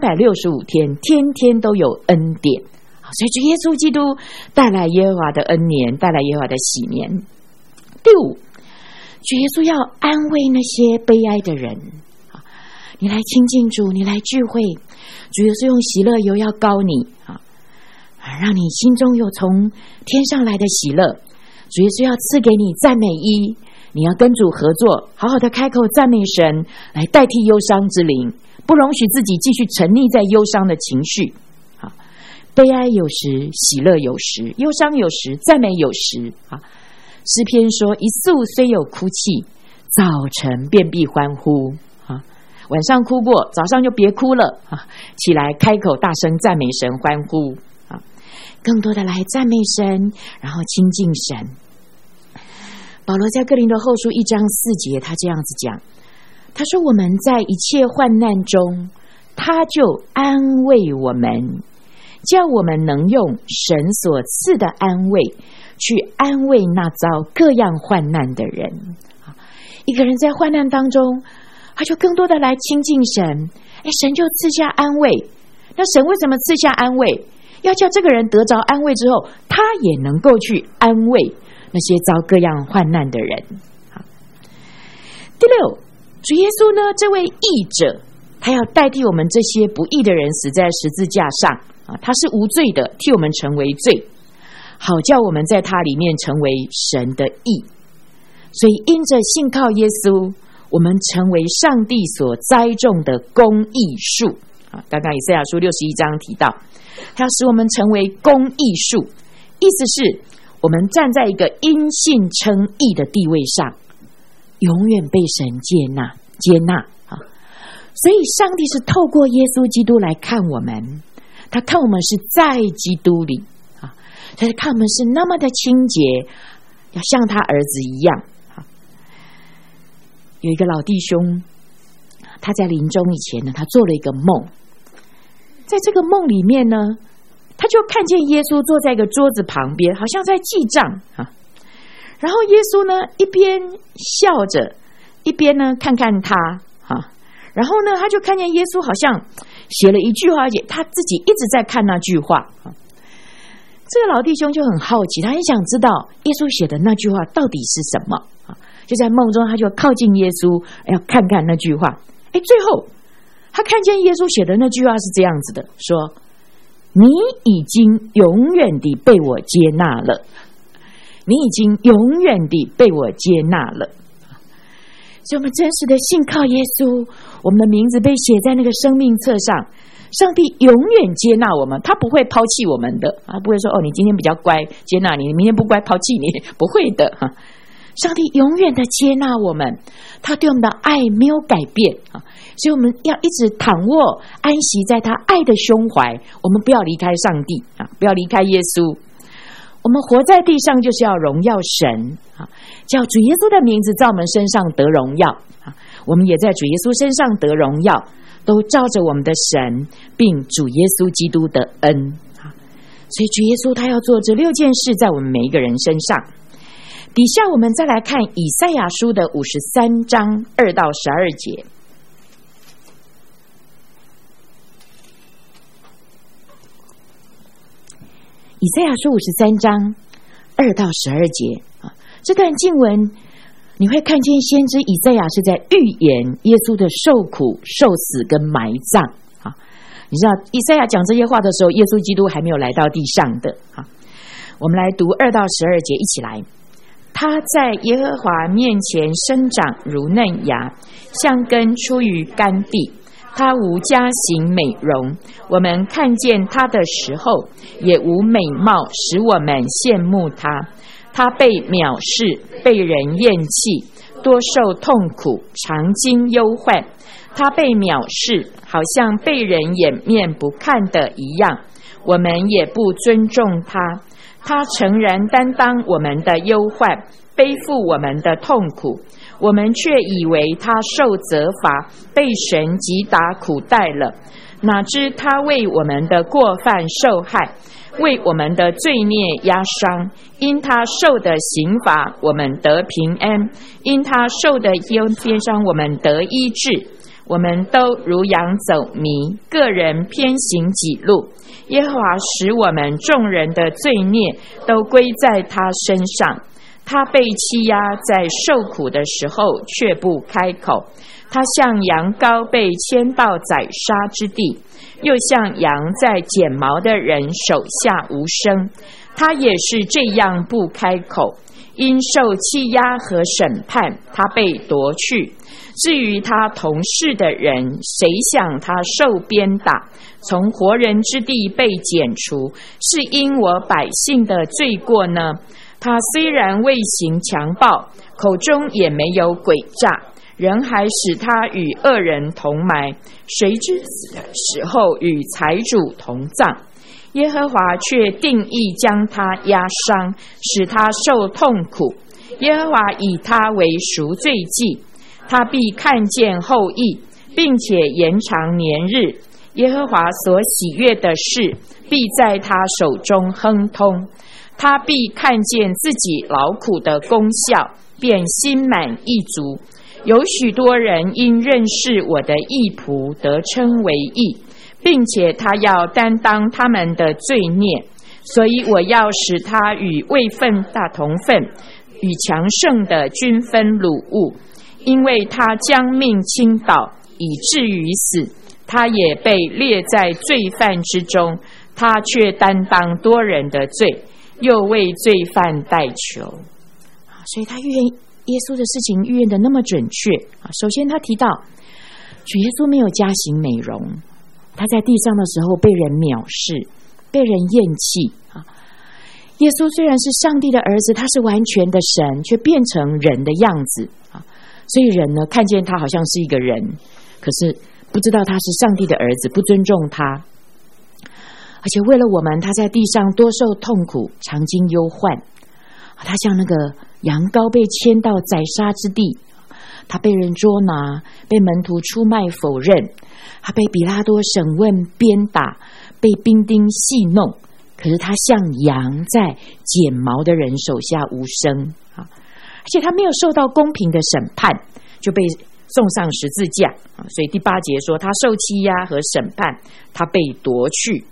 365天，天天都有恩典。所以主耶稣基督带来耶和华的恩年，带来耶和华的喜年。第五，主耶稣要安慰那些悲哀的人，你来亲近主，你来聚会，主耶稣用喜乐油要膏你让你心中有从天上来的喜乐。主耶稣要赐给你赞美衣，你要跟主合作，好好的开口赞美神，来代替忧伤之灵，不容许自己继续沉溺在忧伤的情绪。悲哀有时，喜乐有时，忧伤有时，赞美有时。诗篇说，一宿虽有哭泣，早晨便必欢呼。晚上哭过，早上就别哭了，起来开口大声赞美神，欢呼。更多的来赞美神，然后亲近神。保罗在哥林多后书1章4节，他这样子讲，他说，我们在一切患难中，他就安慰我们，叫我们能用神所赐的安慰去安慰那遭各样患难的人。一个人在患难当中，他就更多的来亲近神，神就赐下安慰。那神为什么赐下安慰？要叫这个人得着安慰之后，他也能够去安慰那些遭各样患难的人。第六，主耶稣呢，这位义者，他要代替我们这些不义的人死在十字架上他是无罪的，替我们成为罪，好叫我们在他里面成为神的义。所以因着信靠耶稣，我们成为上帝所栽种的公义树刚刚以赛亚书61章提到，他要使我们成为公义树，意思是我们站在一个因信称义的地位上，永远被神接纳。所以上帝是透过耶稣基督来看我们，他看我们是在基督里他是看我们是那么的清洁，要像他儿子一样。有一个老弟兄，他在临终以前呢，他做了一个梦，在这个梦里面呢，他就看见耶稣坐在一个桌子旁边，好像在记账然后耶稣呢一边笑着，一边呢看看他然后呢他就看见耶稣好像写了一句话，而且他自己一直在看那句话这个老弟兄就很好奇，他很想知道耶稣写的那句话到底是什么就在梦中他就靠近耶稣，要看看那句话。最后他看见耶稣写的那句话是这样子的，说，你已经永远地被我接纳了，你已经永远地被我接纳了。所以我们真实的信靠耶稣，我们的名字被写在那个生命册上，上帝永远接纳我们，他不会抛弃我们的不会说，你今天比较乖接纳你，明天不乖抛弃你，不会的上帝永远的接纳我们，他对我们的爱没有改变所以我们要一直躺卧安息在他爱的胸怀，我们不要离开上帝不要离开耶稣。我们活在地上就是要荣耀神叫主耶稣的名字在我们身上得荣耀我们也在主耶稣身上得荣耀，都照着我们的神并主耶稣基督的恩所以主耶稣他要做这6件事在我们每一个人身上。 底下我们再来看以赛亚书的53章2到12节。以赛亚书53章2到12节啊，这段经文你会看见先知以赛亚是在预言耶稣的受苦、受死跟埋葬啊。你知道以赛亚讲这些话的时候，耶稣基督还没有来到地上的啊。我们来读2到12节，一起来。他在耶和华面前生长如嫩芽，像根出于干地。他无佳形美容，我们看见他的时候，也无美貌使我们羡慕他。他被藐视，被人厌弃，多受痛苦，常经忧患。他被藐视，好像被人掩面不看的一样，我们也不尊重他。他诚然担当我们的忧患，背负我们的痛苦，我们却以为他受责罚，被神击打苦待了。哪知他为我们的过犯受害，为我们的罪孽压伤。因他受的刑罚，我们得平安；因他受的鞭伤，我们得医治。我们都如羊走迷，个人偏行己路。耶和华使我们众人的罪孽都归在他身上。他被欺压，在受苦的时候却不开口。他像羊羔被牵到宰杀之地，又像羊在剪毛的人手下无声。他也是这样不开口，因受欺压和审判，他被夺去。至于他同事的人，谁想他受鞭打，从活人之地被剪除，是因我百姓的罪过呢？他虽然未行强暴，口中也没有诡诈，人还使他与恶人同埋，谁知死的时候与财主同葬。耶和华却定义将他压伤，使他受痛苦。耶和华以他为赎罪祭，他必看见后裔，并且延长年日。耶和华所喜悦的事，必在他手中亨通。他必看见自己劳苦的功效，便心满意足。有许多人因认识我的义仆，得称为义，并且他要担当他们的罪孽，所以我要使他与位分大同分，与强盛的均分掳物。因为他将命倾倒，以至于死，他也被列在罪犯之中，他却担当多人的罪，又为罪犯代求。所以他预言耶稣的事情预言的那么准确。首先他提到主耶稣没有佳形美容，他在地上的时候被人藐视，被人厌弃。耶稣虽然是上帝的儿子，他是完全的神，却变成人的样子。所以人呢，看见他好像是一个人，可是不知道他是上帝的儿子，不尊重他。而且为了我们，他在地上多受痛苦，常经忧患。他像那个羊羔被牵到宰杀之地，他被人捉拿，被门徒出卖否认，他被比拉多审问鞭打，被兵丁戏弄。可是他像羊在剪毛的人手下无声。而且他没有受到公平的审判，就被送上十字架。所以第8节说他受欺压和审判，他被夺去。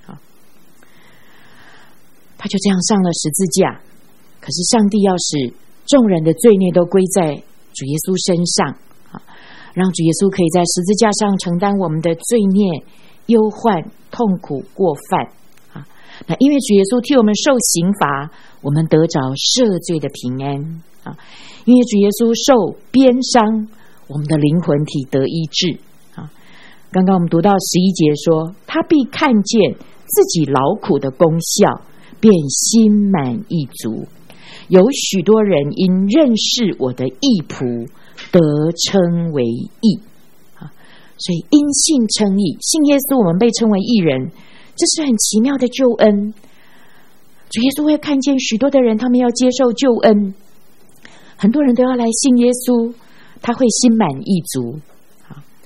他就这样上了十字架。可是上帝要使众人的罪孽都归在主耶稣身上，让主耶稣可以在十字架上承担我们的罪孽、忧患、痛苦、过犯。那因为主耶稣替我们受刑罚，我们得着赦罪的平安。因为主耶稣受鞭伤，我们的灵魂体得医治。刚刚我们读到11节说，他必看见自己劳苦的功效，便心满意足。有许多人因认识我的义仆，得称为义。所以因信称义，信耶稣我们被称为义人，这是很奇妙的救恩。主耶稣会看见许多的人，他们要接受救恩，很多人都要来信耶稣，他会心满意足。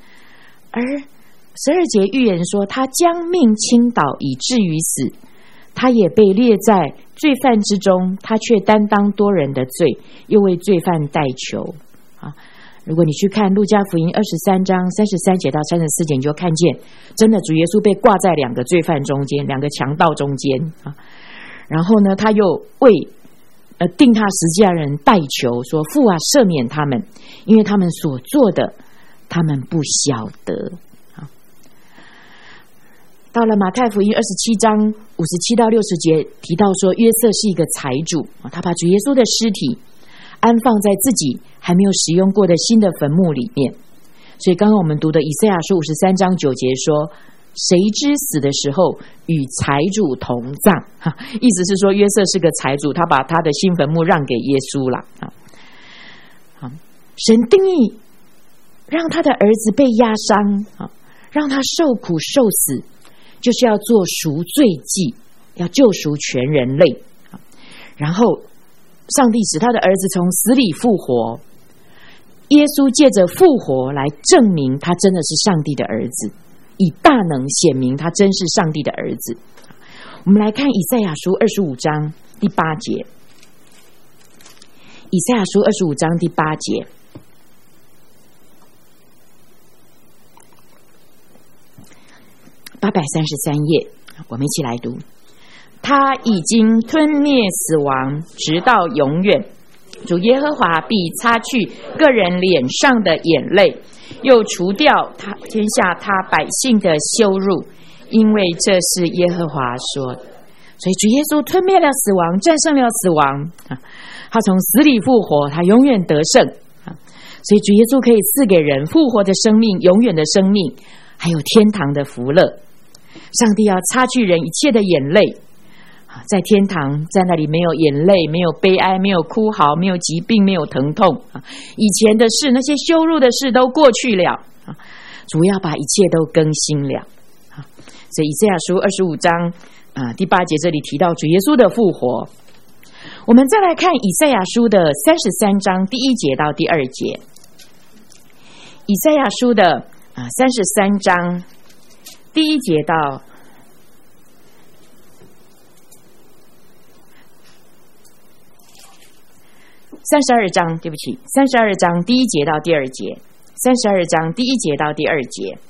而12节预言说，他将命倾倒，以至于死， 他也被列在罪犯之中，他却担当多人的罪，又为罪犯代求。如果你去看路加福音23章33节到34节，你就看见真的主耶稣被挂在两个罪犯中间，两个强盗中间然后呢，他又为定他十字架人代求，说父啊，赦免他们，因为他们所做的他们不晓得。到了马太福音27章57到60节，提到说约瑟是一个财主，他把主耶稣的尸体安放在自己还没有使用过的新的坟墓里面。所以刚刚我们读的以赛亚书53章9节说，谁知死的时候与财主同葬，意思是说约瑟是个财主，他把他的新坟墓让给耶稣了。神定义让他的儿子被压伤，让他受苦受死，就是要做赎罪祭，要救赎全人类。然后上帝使他的儿子从死里复活，耶稣借着复活来证明他真的是上帝的儿子，以大能显明他真是上帝的儿子。我们来看以赛亚书25章第8节，以赛亚书25章第8节，833页，我们一起来读。他已经吞灭死亡，直到永远。主耶和华必擦去个人脸上的眼泪，又除掉他天下他百姓的羞辱，因为这是耶和华说的。所以主耶稣吞灭了死亡，战胜了死亡，他从死里复活，他永远得胜。所以主耶稣可以赐给人复活的生命，永远的生命，还有天堂的福乐。上帝要擦去人一切的眼泪，在天堂，在那里没有眼泪，没有悲哀，没有哭嚎，没有疾病，没有疼痛。以前的事，那些羞辱的事都过去了，主要把一切都更新了。所以以赛亚书25章第8节这里提到主耶稣的复活。我们再来看以赛亚书的33章第1节到第2节。以赛亚书的33章第1节到32章，对不起，32章第1节到第2节，32章第1节到第2节。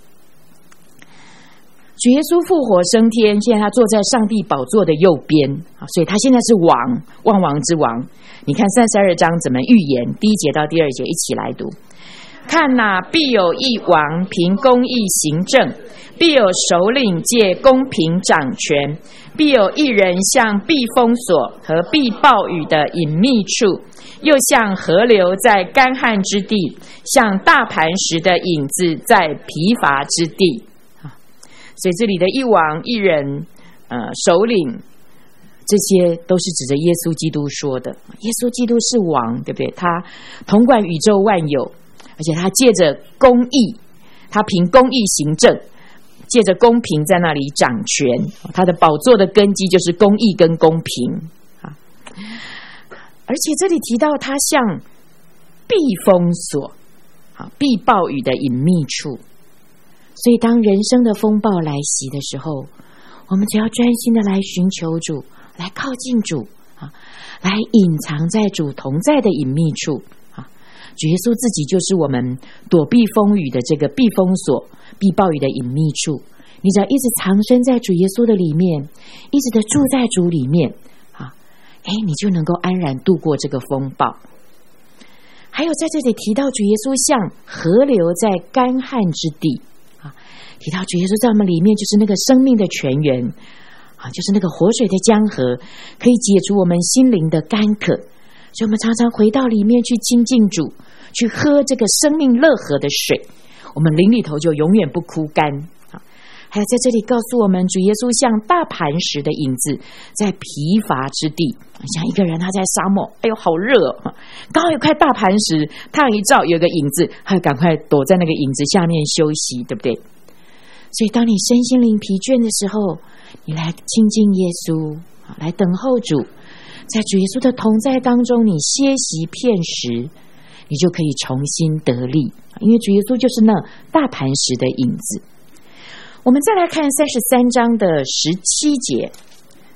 主耶稣复活升天，现在他坐在上帝宝座的右边，所以他现在是王，万王之王。你看32章怎么预言，第1节到第2节一起来读。看哪，必有一王凭公义行政，必有首领借公平掌权，必有一人像避风所和避暴雨的隐秘处，又像河流在干旱之地，像大磐石的影子在疲乏之地。所以这里的一王一人首领，这些都是指着耶稣基督说的。耶稣基督是王，对不对？他统管宇宙万有，而且他借着公义，他凭公义行政，借着公平在那里掌权。他的宝座的根基就是公义跟公平。而且这里提到他像避风所，避暴雨的隐秘处。所以当人生的风暴来袭的时候，我们只要专心的来寻求主，来靠近主，来隐藏在主同在的隐秘处。主耶稣自己就是我们躲避风雨的这个避风所，避暴雨的隐秘处。你只要一直藏身在主耶稣的里面，一直的住在主里面，你就能够安然度过这个风暴。还有在这里提到主耶稣像河流在干旱之地，提到主耶稣在我们里面就是那个生命的泉源，就是那个活水的江河，可以解除我们心灵的干渴。所以我们常常回到里面去亲近主，去喝这个生命乐河的水，我们灵里头就永远不枯干。还有在这里告诉我们，主耶稣像大磐石的影子在疲乏之地，像一个人他在沙漠，哎呦好热哦，刚好有块大磐石，太阳一照有个影子，他赶快躲在那个影子下面休息，对不对？所以当你身心灵疲倦的时候，你来亲近耶稣，来等候主，在主耶稣的同在当中，你歇息片时，你就可以重新得力，因为主耶稣就是那大磐石的影子。我们再来看33章的17节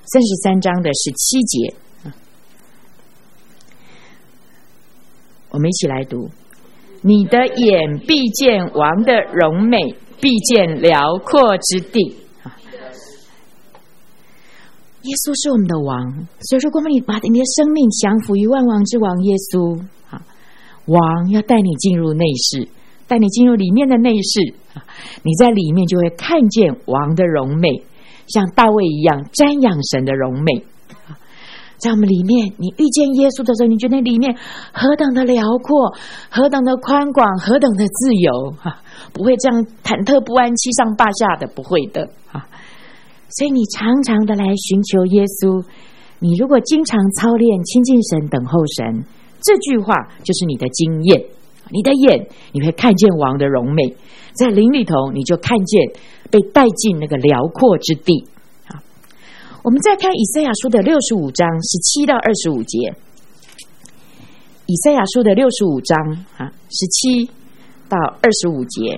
33章的17节，我们一起来读：你的眼必见王的荣美，必见辽阔之地。耶稣是我们的王，所以如果你把你的生命降服于万王之王耶稣，王要带你进入内室，带你进入里面的内室，你在里面就会看见王的荣美，像大卫一样瞻仰神的荣美。在我们里面，你遇见耶稣的时候，你觉得里面何等的辽阔，何等的宽广，何等的自由，不会这样忐忑不安、七上八下的，不会的。所以你常常的来寻求耶稣，你如果经常操练亲近神、等候神，这句话就是你的经验。你的眼你会看见王的荣美，在灵里头你就看见被带进那个辽阔之地。我们再看以赛亚书的65章17到25节，以赛亚书的65章17到25节，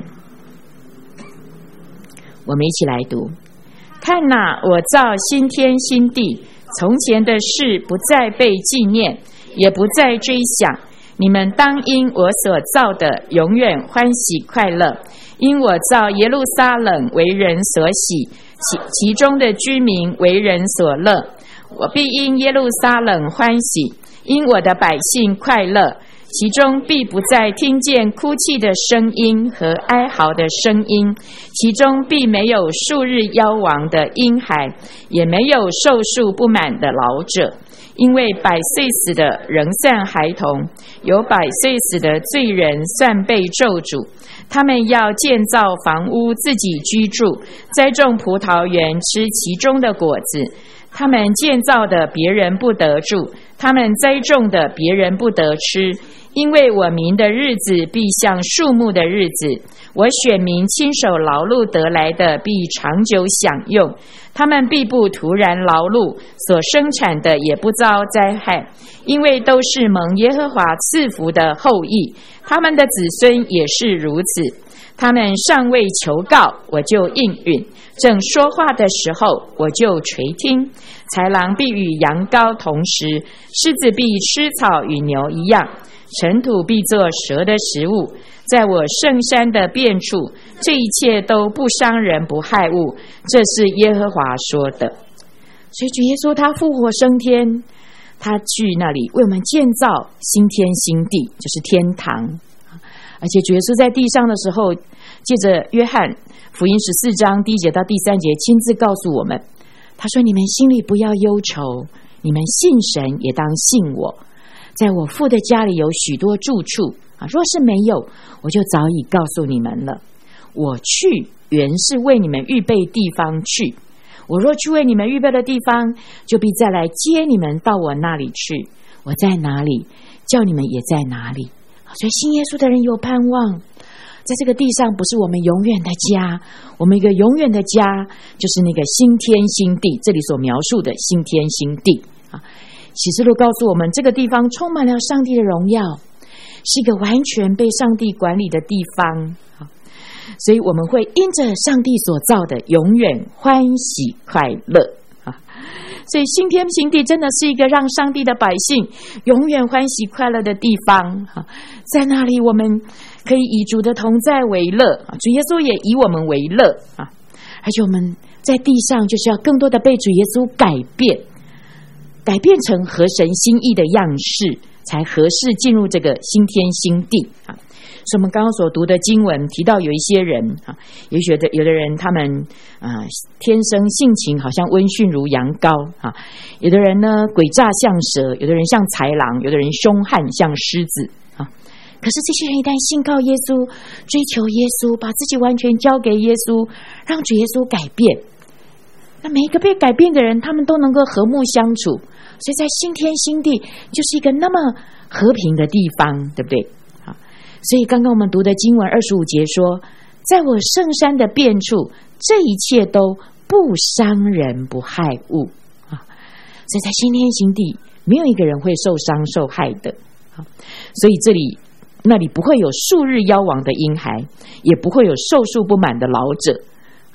我们一起来读。看哪，我造新天新地，从前的事不再被纪念，也不再追想。你们当因我所造的永远欢喜快乐，因我造耶路撒冷为人所喜，其中的居民为人所乐。我必因耶路撒冷欢喜，因我的百姓快乐，其中必不再听见哭泣的声音和哀嚎的声音，其中必没有数日夭亡的婴孩，也没有寿数不满的老者。因为百岁死的仍算孩童，有百岁死的罪人算被咒诅。他们要建造房屋自己居住，栽种葡萄园吃其中的果子。他们建造的别人不得住，他们栽种的别人不得吃。因为我民的日子必像树木的日子，我选民亲手劳碌得来的必长久享用。他们必不突然劳碌，所生产的也不遭灾害，因为都是蒙耶和华赐福的后裔，他们的子孙也是如此。他们尚未求告，我就应允；正说话的时候，我就垂听。豺狼必与羊羔同食，狮子必吃草与牛一样，尘土必作蛇的食物。在我圣山的遍处，这一切都不伤人不害物，这是耶和华说的。所以主耶稣他复活升天，他去那里为我们建造新天新地，就是天堂。而且主耶稣在地上的时候，借着约翰福音14章1节到第3节亲自告诉我们，他说：你们心里不要忧愁，你们信神也当信我，在我父的家里有许多住处，若是没有，我就早已告诉你们了。我去原是为你们预备地方去，我若去为你们预备的地方，就必再来接你们到我那里去。我在哪里，叫你们也在哪里。所以信耶稣的人有盼望，在这个地上不是我们永远的家，我们一个永远的家就是那个新天新地，这里所描述的新天新地。启示录告诉我们，这个地方充满了上帝的荣耀，是一个完全被上帝管理的地方。所以我们会因着上帝所造的永远欢喜快乐。所以新天新地真的是一个让上帝的百姓永远欢喜快乐的地方。在那里我们可以以主的同在为乐，主耶稣也以我们为乐。而且我们在地上就是要更多的被主耶稣改变成合神心意的样式，才合适进入这个新天新地。所以我们刚刚所读的经文提到，有一些人有的人他们天生性情好像温驯如羊羔，有的人呢诡诈像蛇，有的人像豺狼，有的人凶悍像狮子。可是这些人一旦信靠耶稣，追求耶稣，把自己完全交给耶稣，让主耶稣改变，那每一个被改变的人，他们都能够和睦相处。所以在新天新地就是一个那么和平的地方，对不对？所以刚刚我们读的经文25节说，在我圣山的遍处，这一切都不伤人不害物。所以在新天新地没有一个人会受伤受害的。所以那里不会有数日夭亡的婴孩，也不会有寿数不满的老者。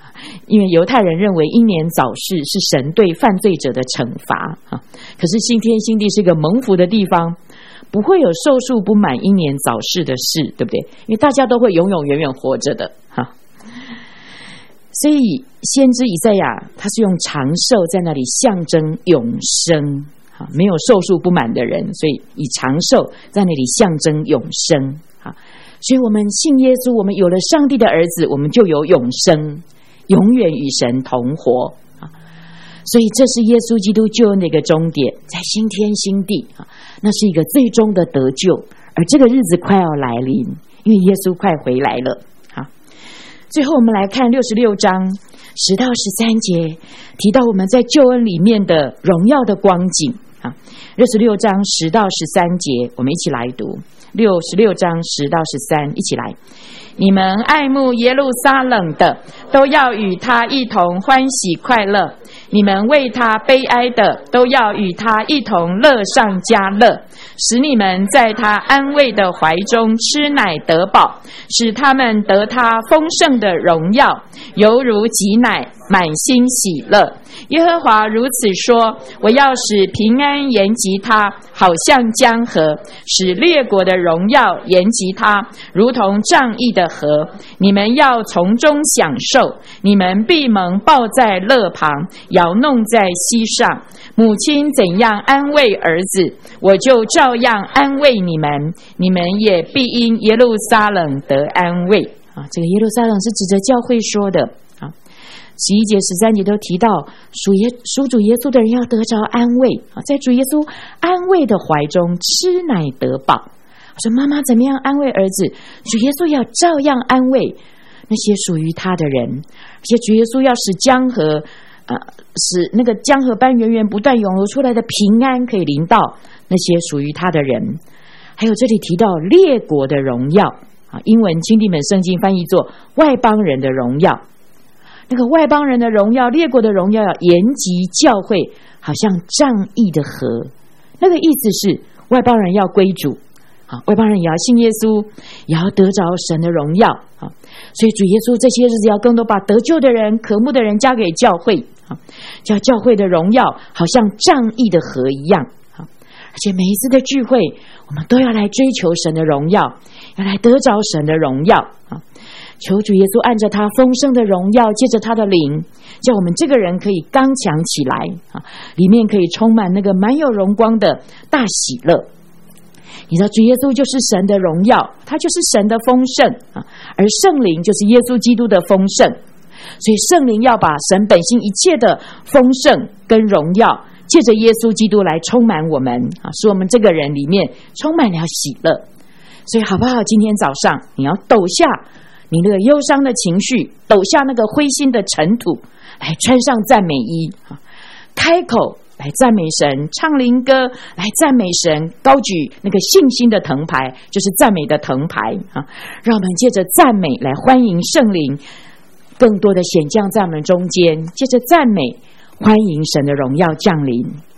因为犹太人认为英年早逝是神对犯罪者的惩罚啊。可是新天新地是一个蒙福的地方，不会有寿数不满、英年早逝的事，对不对？因为大家都会永永远远活着的哈。所以先知以赛亚他是用长寿在那里象征永生，没有寿数不满的人，所以以长寿在那里象征永生。所以我们信耶稣，我们有了上帝的儿子，我们就有永生，永远与神同活。所以这是耶稣基督救恩的一个终点，在新天新地，那是一个最终的得救，而这个日子快要来临，因为耶稣快回来了。最后我们来看66章10到13节，提到我们在救恩里面的荣耀的光景。66章10到13节，我们一起来读。66章10到13，一起来。你们爱慕耶路撒冷的，都要与他一同欢喜快乐；你们为他悲哀的，都要与他一同乐上加乐，使你们在他安慰的怀中吃奶得饱，使他们得他丰盛的荣耀，犹如挤奶，满心喜乐。耶和华如此说：我要使平安延及他，好像江河；使列国的荣耀延及他，如同仗义的河。你们要从中享受，你们必蒙抱在肋旁，摇弄在膝上。母亲怎样安慰儿子，我就照样安慰你们，你们也必因耶路撒冷得安慰。这个耶路撒冷是指着教会说的。11节13节都提到属主耶稣的人要得着安慰，在主耶稣安慰的怀中吃奶得饱。说妈妈怎么样安慰儿子，主耶稣要照样安慰那些属于他的人，而且主耶稣要使江河使那个江河般源源不断涌流出来的平安可以临到那些属于他的人。还有这里提到列国的荣耀，英文经地本圣经翻译作外邦人的荣耀。那个外邦人的荣耀，列国的荣耀要延及教会，好像仗义的河。那个意思是外邦人要归主，外邦人也要信耶稣，也要得着神的荣耀。所以主耶稣这些日子要更多把得救的人、渴慕的人交给教会，叫教会的荣耀好像仗义的河一样。而且每一次的聚会，我们都要来追求神的荣耀，要来得着神的荣耀。求主耶稣按着他丰盛的荣耀，借着他的灵，叫我们这个人可以刚强起来，里面可以充满那个满有荣光的大喜乐。你知道主耶稣就是神的荣耀，他就是神的丰盛，而圣灵就是耶稣基督的丰盛。所以圣灵要把神本性一切的丰盛跟荣耀，借着耶稣基督来充满我们，使我们这个人里面充满了喜乐。所以好不好，今天早上你要抖下你那个忧伤的情绪，抖下那个灰心的尘土，来穿上赞美衣，开口来赞美神，唱灵歌来赞美神，高举那个信心的藤牌，就是赞美的藤牌。让我们借着赞美来欢迎圣灵更多的显降在我们中间，借着赞美欢迎神的荣耀降临。